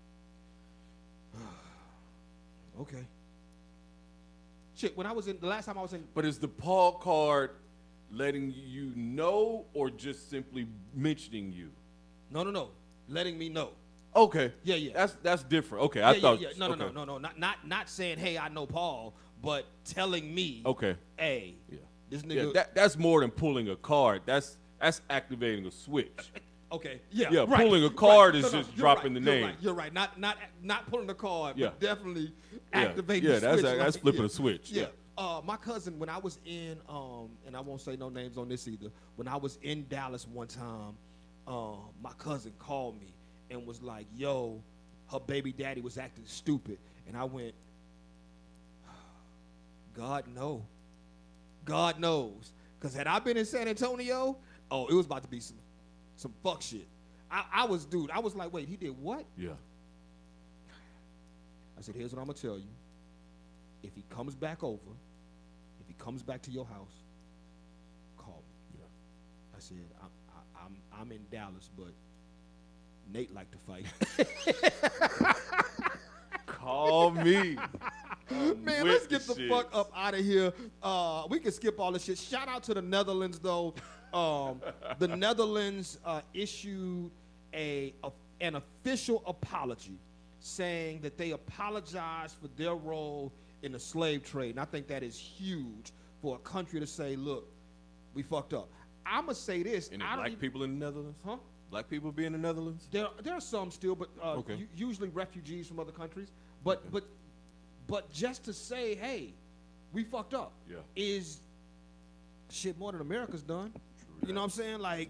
okay. Shit, when I was in the last time I was in, But is the Paul card letting you know or just simply mentioning you? no, no, no, letting me know. Okay. Yeah, yeah. That's that's different. Okay, I yeah, thought. yeah, yeah. No, okay. no, no, no, no, not not not saying, "Hey, I know Paul," but telling me, Okay. "Hey, Yeah. this Yeah, nigga." that, that's more than pulling a card. That's that's activating a switch. Okay. Yeah. Yeah, right, pulling a card right. is No, no, just you're dropping right, the you're name. Right, you're right. Not not not pulling the card, Yeah. but definitely Yeah, activating yeah, the that's- switch. that's like, flipping yeah. a switch, Yeah. yeah. Uh, my cousin, when I was in, um, and I won't say no names on this either. When I was in Dallas one time, um, my cousin called me and was like, "Yo, her baby daddy was acting stupid," and I went, "God no, God knows." Because had I been in San Antonio, oh, it was about to be some some fuck shit. I, I was, dude, I was like, wait, he did what? Yeah. I said, here's what I'm going to tell you. If he comes back over, if he comes back to your house, call me. Yeah. I said, I'm, I, I'm, I'm in Dallas, but Nate like to fight. Call me. I'm Man, with let's get the shit. fuck up out of here. Uh, we can skip all this shit. Shout out to the Netherlands, though. um, the Netherlands uh, issued a, a an official apology, saying that they apologized for their role in the slave trade. And I think that is huge for a country to say, look, we fucked up. I'm going to say this. Any I don't black even- people in the Netherlands? Huh? Black people be in the Netherlands? There, there are some still, but uh, Okay. u- usually refugees from other countries. But, Okay. but, but just to say, hey, we fucked up, Yeah. is shit more than America's done. You know what I'm saying? Like,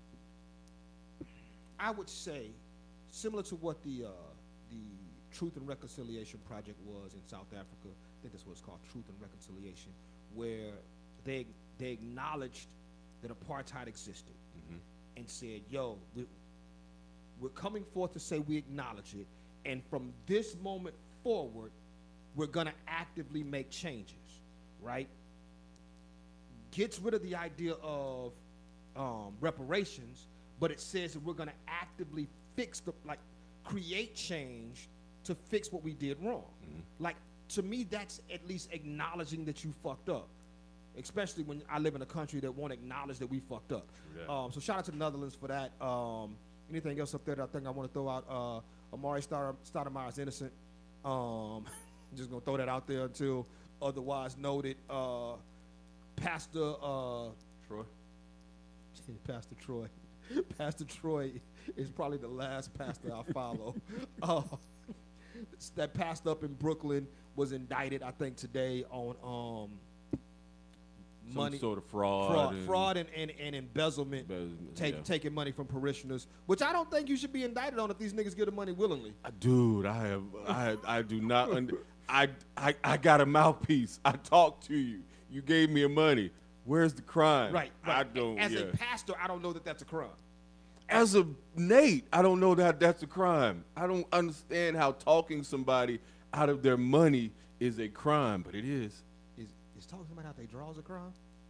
I would say, similar to what the uh, the Truth and Reconciliation Project was in South Africa. I think that's what it's called, Truth and Reconciliation, where they they acknowledged that apartheid existed Mhm. and said, "Yo, we, we're coming forth to say we acknowledge it, and from this moment forward, we're gonna actively make changes." Right? Gets rid of the idea of um, reparations, but it says that we're going to actively fix the, like, create change to fix what we did wrong. Mm-hmm. Like, to me, that's at least acknowledging that you fucked up, especially when I live in a country that won't acknowledge that we fucked up. True that. Um, so shout out to the Netherlands for that. Um, anything else up there that I think I want to throw out? Uh, Amari Stoudemire Stoudemire is innocent. Um, just going to throw that out there until otherwise noted. Uh, Pastor uh, Troy? Pastor Troy. Pastor Troy is probably the last pastor I follow. uh, that pastor up in Brooklyn was indicted, I think, today on um, Some money sort of fraud. fraud, and fraud and, and, and embezzlement, embezzlement, take, yeah. taking money from parishioners, which I don't think you should be indicted on if these niggas get the money willingly. Uh, Dude, I have, I, I do not, und- I, I, I got a mouthpiece. I talked to you. You gave me money. Where's the crime? Right, I right. don't. As yeah. a pastor, I don't know that that's a crime. As a Nate, I don't know that that's a crime. I don't understand how talking somebody out of their money is a crime, but it is. Is is talking somebody out they draws a crime?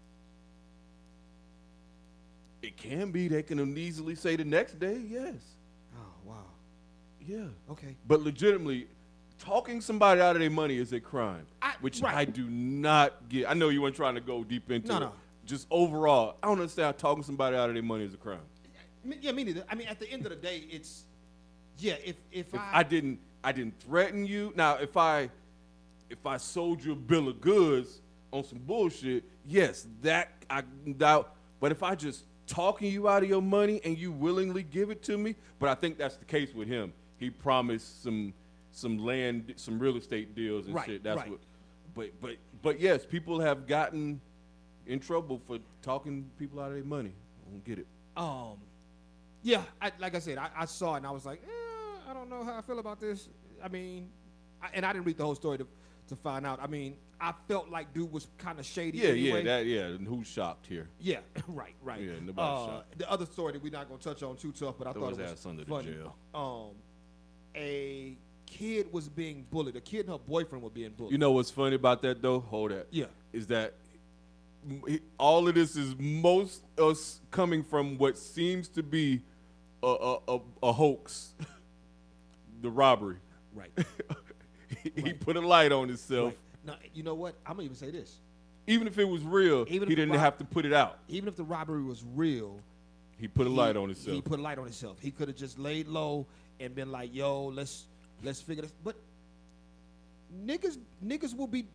It can be. They can easily say the next day, yes. Oh wow. Yeah. Okay. But legitimately, talking somebody out of their money is a crime, I- which right. I do not get. I know you weren't trying to go deep into No, it. no. Just overall, I don't understand how talking somebody out of their money is a crime. Me- Yeah, me neither. I mean, at the end of the day, it's yeah. If if, If I, I didn't, I didn't threaten you. Now, if I, if I sold you a bill of goods on some bullshit, yes, that I doubt. But if I just talking you out of your money and you willingly give it to me, but I think that's the case with him. He promised some some land, some real estate deals and Right, shit. That's right. what. But but but yes, people have gotten in trouble for talking people out of their money. I don't get it. um, yeah, I, like I said, I, I saw it and I was like, eh, I don't know how I feel about this. I mean, I, and I didn't read the whole story to to find out. I mean, I felt like dude was kind of shady. Yeah, anyway. yeah, that yeah. And who's shocked here? Yeah, right, right. Yeah, nobody's uh, shocked. The other story that we're not gonna touch on too tough, but I Throw thought his it was ass under the funny. jail. Um, a kid was being bullied. A kid and her boyfriend were being bullied. You know what's funny about that though? Hold that. Yeah. Is that m- he- all of this is most us coming from what seems to be a a, a, a hoax, the robbery. Right. he, he Right. put a light on himself. Right. Now, you know what? I'm gonna even say this. Even if it was real, Even he if the didn't rob- have to put it out. Even if the robbery was real, He put a he- light on himself. He put a light on himself. He could have just laid low and been like, "Yo, let's let's figure this." But niggas, niggas will be.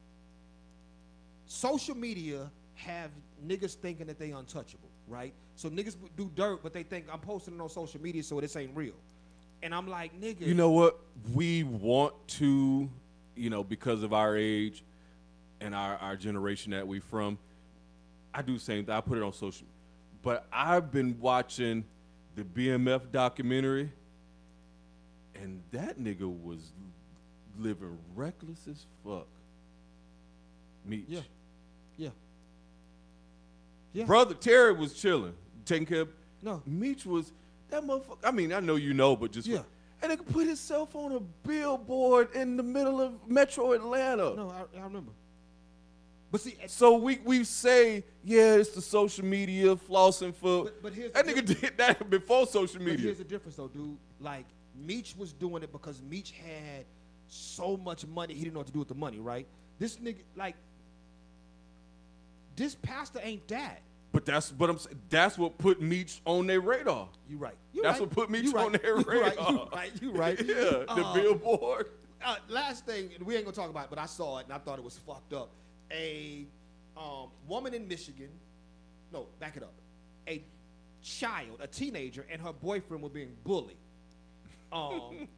Social media have niggas thinking that they untouchable, right? So niggas do dirt, but they think I'm posting it on social media, so this ain't real. And I'm like, nigga, You know what? We want to, you know, because of our age and our, our generation that we from, I do the same thing. I put it on social. But I've been watching the B M F documentary, and that nigga was living reckless as fuck. Meech. Yeah. Yeah. Yeah. Brother Terry was chilling, taking care of. No. Meech was, that motherfucker. I mean, I know you know, but just. Yeah. And nigga put himself on a billboard in the middle of Metro Atlanta. No, I, I remember. But see, at- So we we say, yeah, it's the social media flossing for. But- but here's that the nigga diff- did that before social but media. here's the difference, though, dude. Like, Meech was doing it because Meech had so much money, he didn't know what to do with the money, right? This nigga, like, this pastor ain't that. But that's but I'm s- that's what put Meech on their radar. You right. You That's right. what put Meech You right. on their You right. radar. You right. You right. Yeah, the Uh, billboard. Uh, last thing, we ain't gonna talk about it, but I saw it and I thought it was fucked up. A um, woman in Michigan, no, back it up. A child, a teenager, and her boyfriend were being bullied. Um,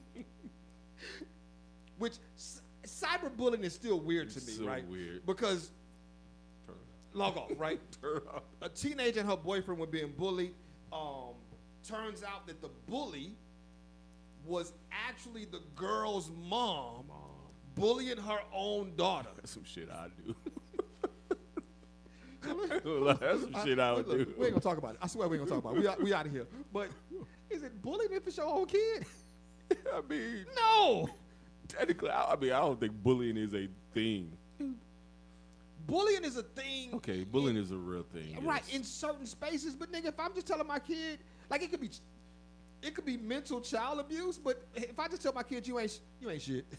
which c- cyberbullying is still weird to me, So right? weird. Because Turn log off, right? Turn off. A teenager and her boyfriend were being bullied. Um, turns out that the bully was actually the girl's mom bullying her own daughter. That's some shit I do. That's some shit I would Look, do. we ain't gonna talk about it. I swear we ain't gonna talk about it. We out, we out of here. But is it bullying if it's your own kid? I mean, No. technically, I, I mean, I don't think bullying is a thing. Bullying is a thing. Okay, bullying is a real thing. Right, yes. in certain spaces. But nigga, if I'm just telling my kid, like it could be, it could be mental child abuse. But if I just tell my kid you ain't, you ain't shit.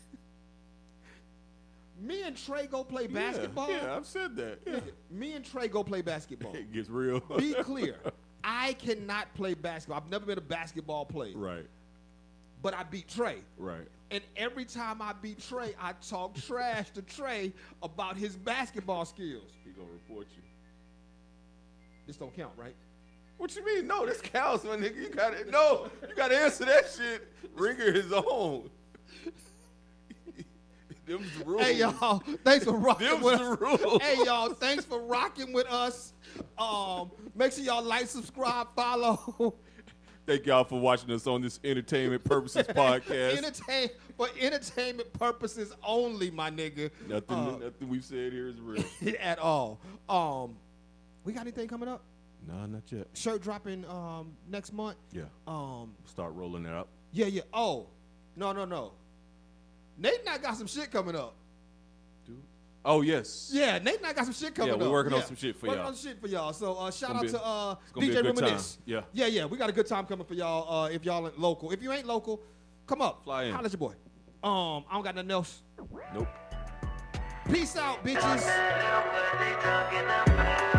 Me and Trey go play Yeah, basketball. Yeah, I've said that. Yeah. Nigga, me and Trey go play basketball. It gets real. Be clear, I cannot play basketball. I've never been a basketball player. Right, But I beat Trey. right. And every time I beat Trey, I talk trash to Trey about his basketball skills. He gonna report you. This don't count, right? What you mean? No, this counts, my nigga. You gotta no. You gotta answer that shit. Ringer his own. Them's the rules. Hey y'all, thanks for rocking Them's with the us. rules. Hey y'all, thanks for rocking with us. Um, make sure y'all like, subscribe, follow. Thank y'all for watching us on this entertainment purposes podcast. Entertain for entertainment purposes only, my nigga. Nothing, Uh, nothing we've said here is real. at all. Um, we got anything coming up? Nah, not yet. Shirt dropping um next month. Yeah, Um, start rolling it up. yeah, yeah. Oh, no, no, no. Nate and I got some shit coming up. Dude. Oh yes. Yeah, Nate and I got some shit coming Yeah, up. we're working on some shit for working y'all. on some shit for y'all. So uh, shout gonna out be- to uh, it's gonna D be J a good time. Reminisce. Yeah. yeah, yeah. We got a good time coming for y'all. Uh, if y'all ain't local, if you ain't local, come up. Fly in. Holla at your boy. Um, I don't got nothing else. Nope. Peace out, bitches. What they talking about?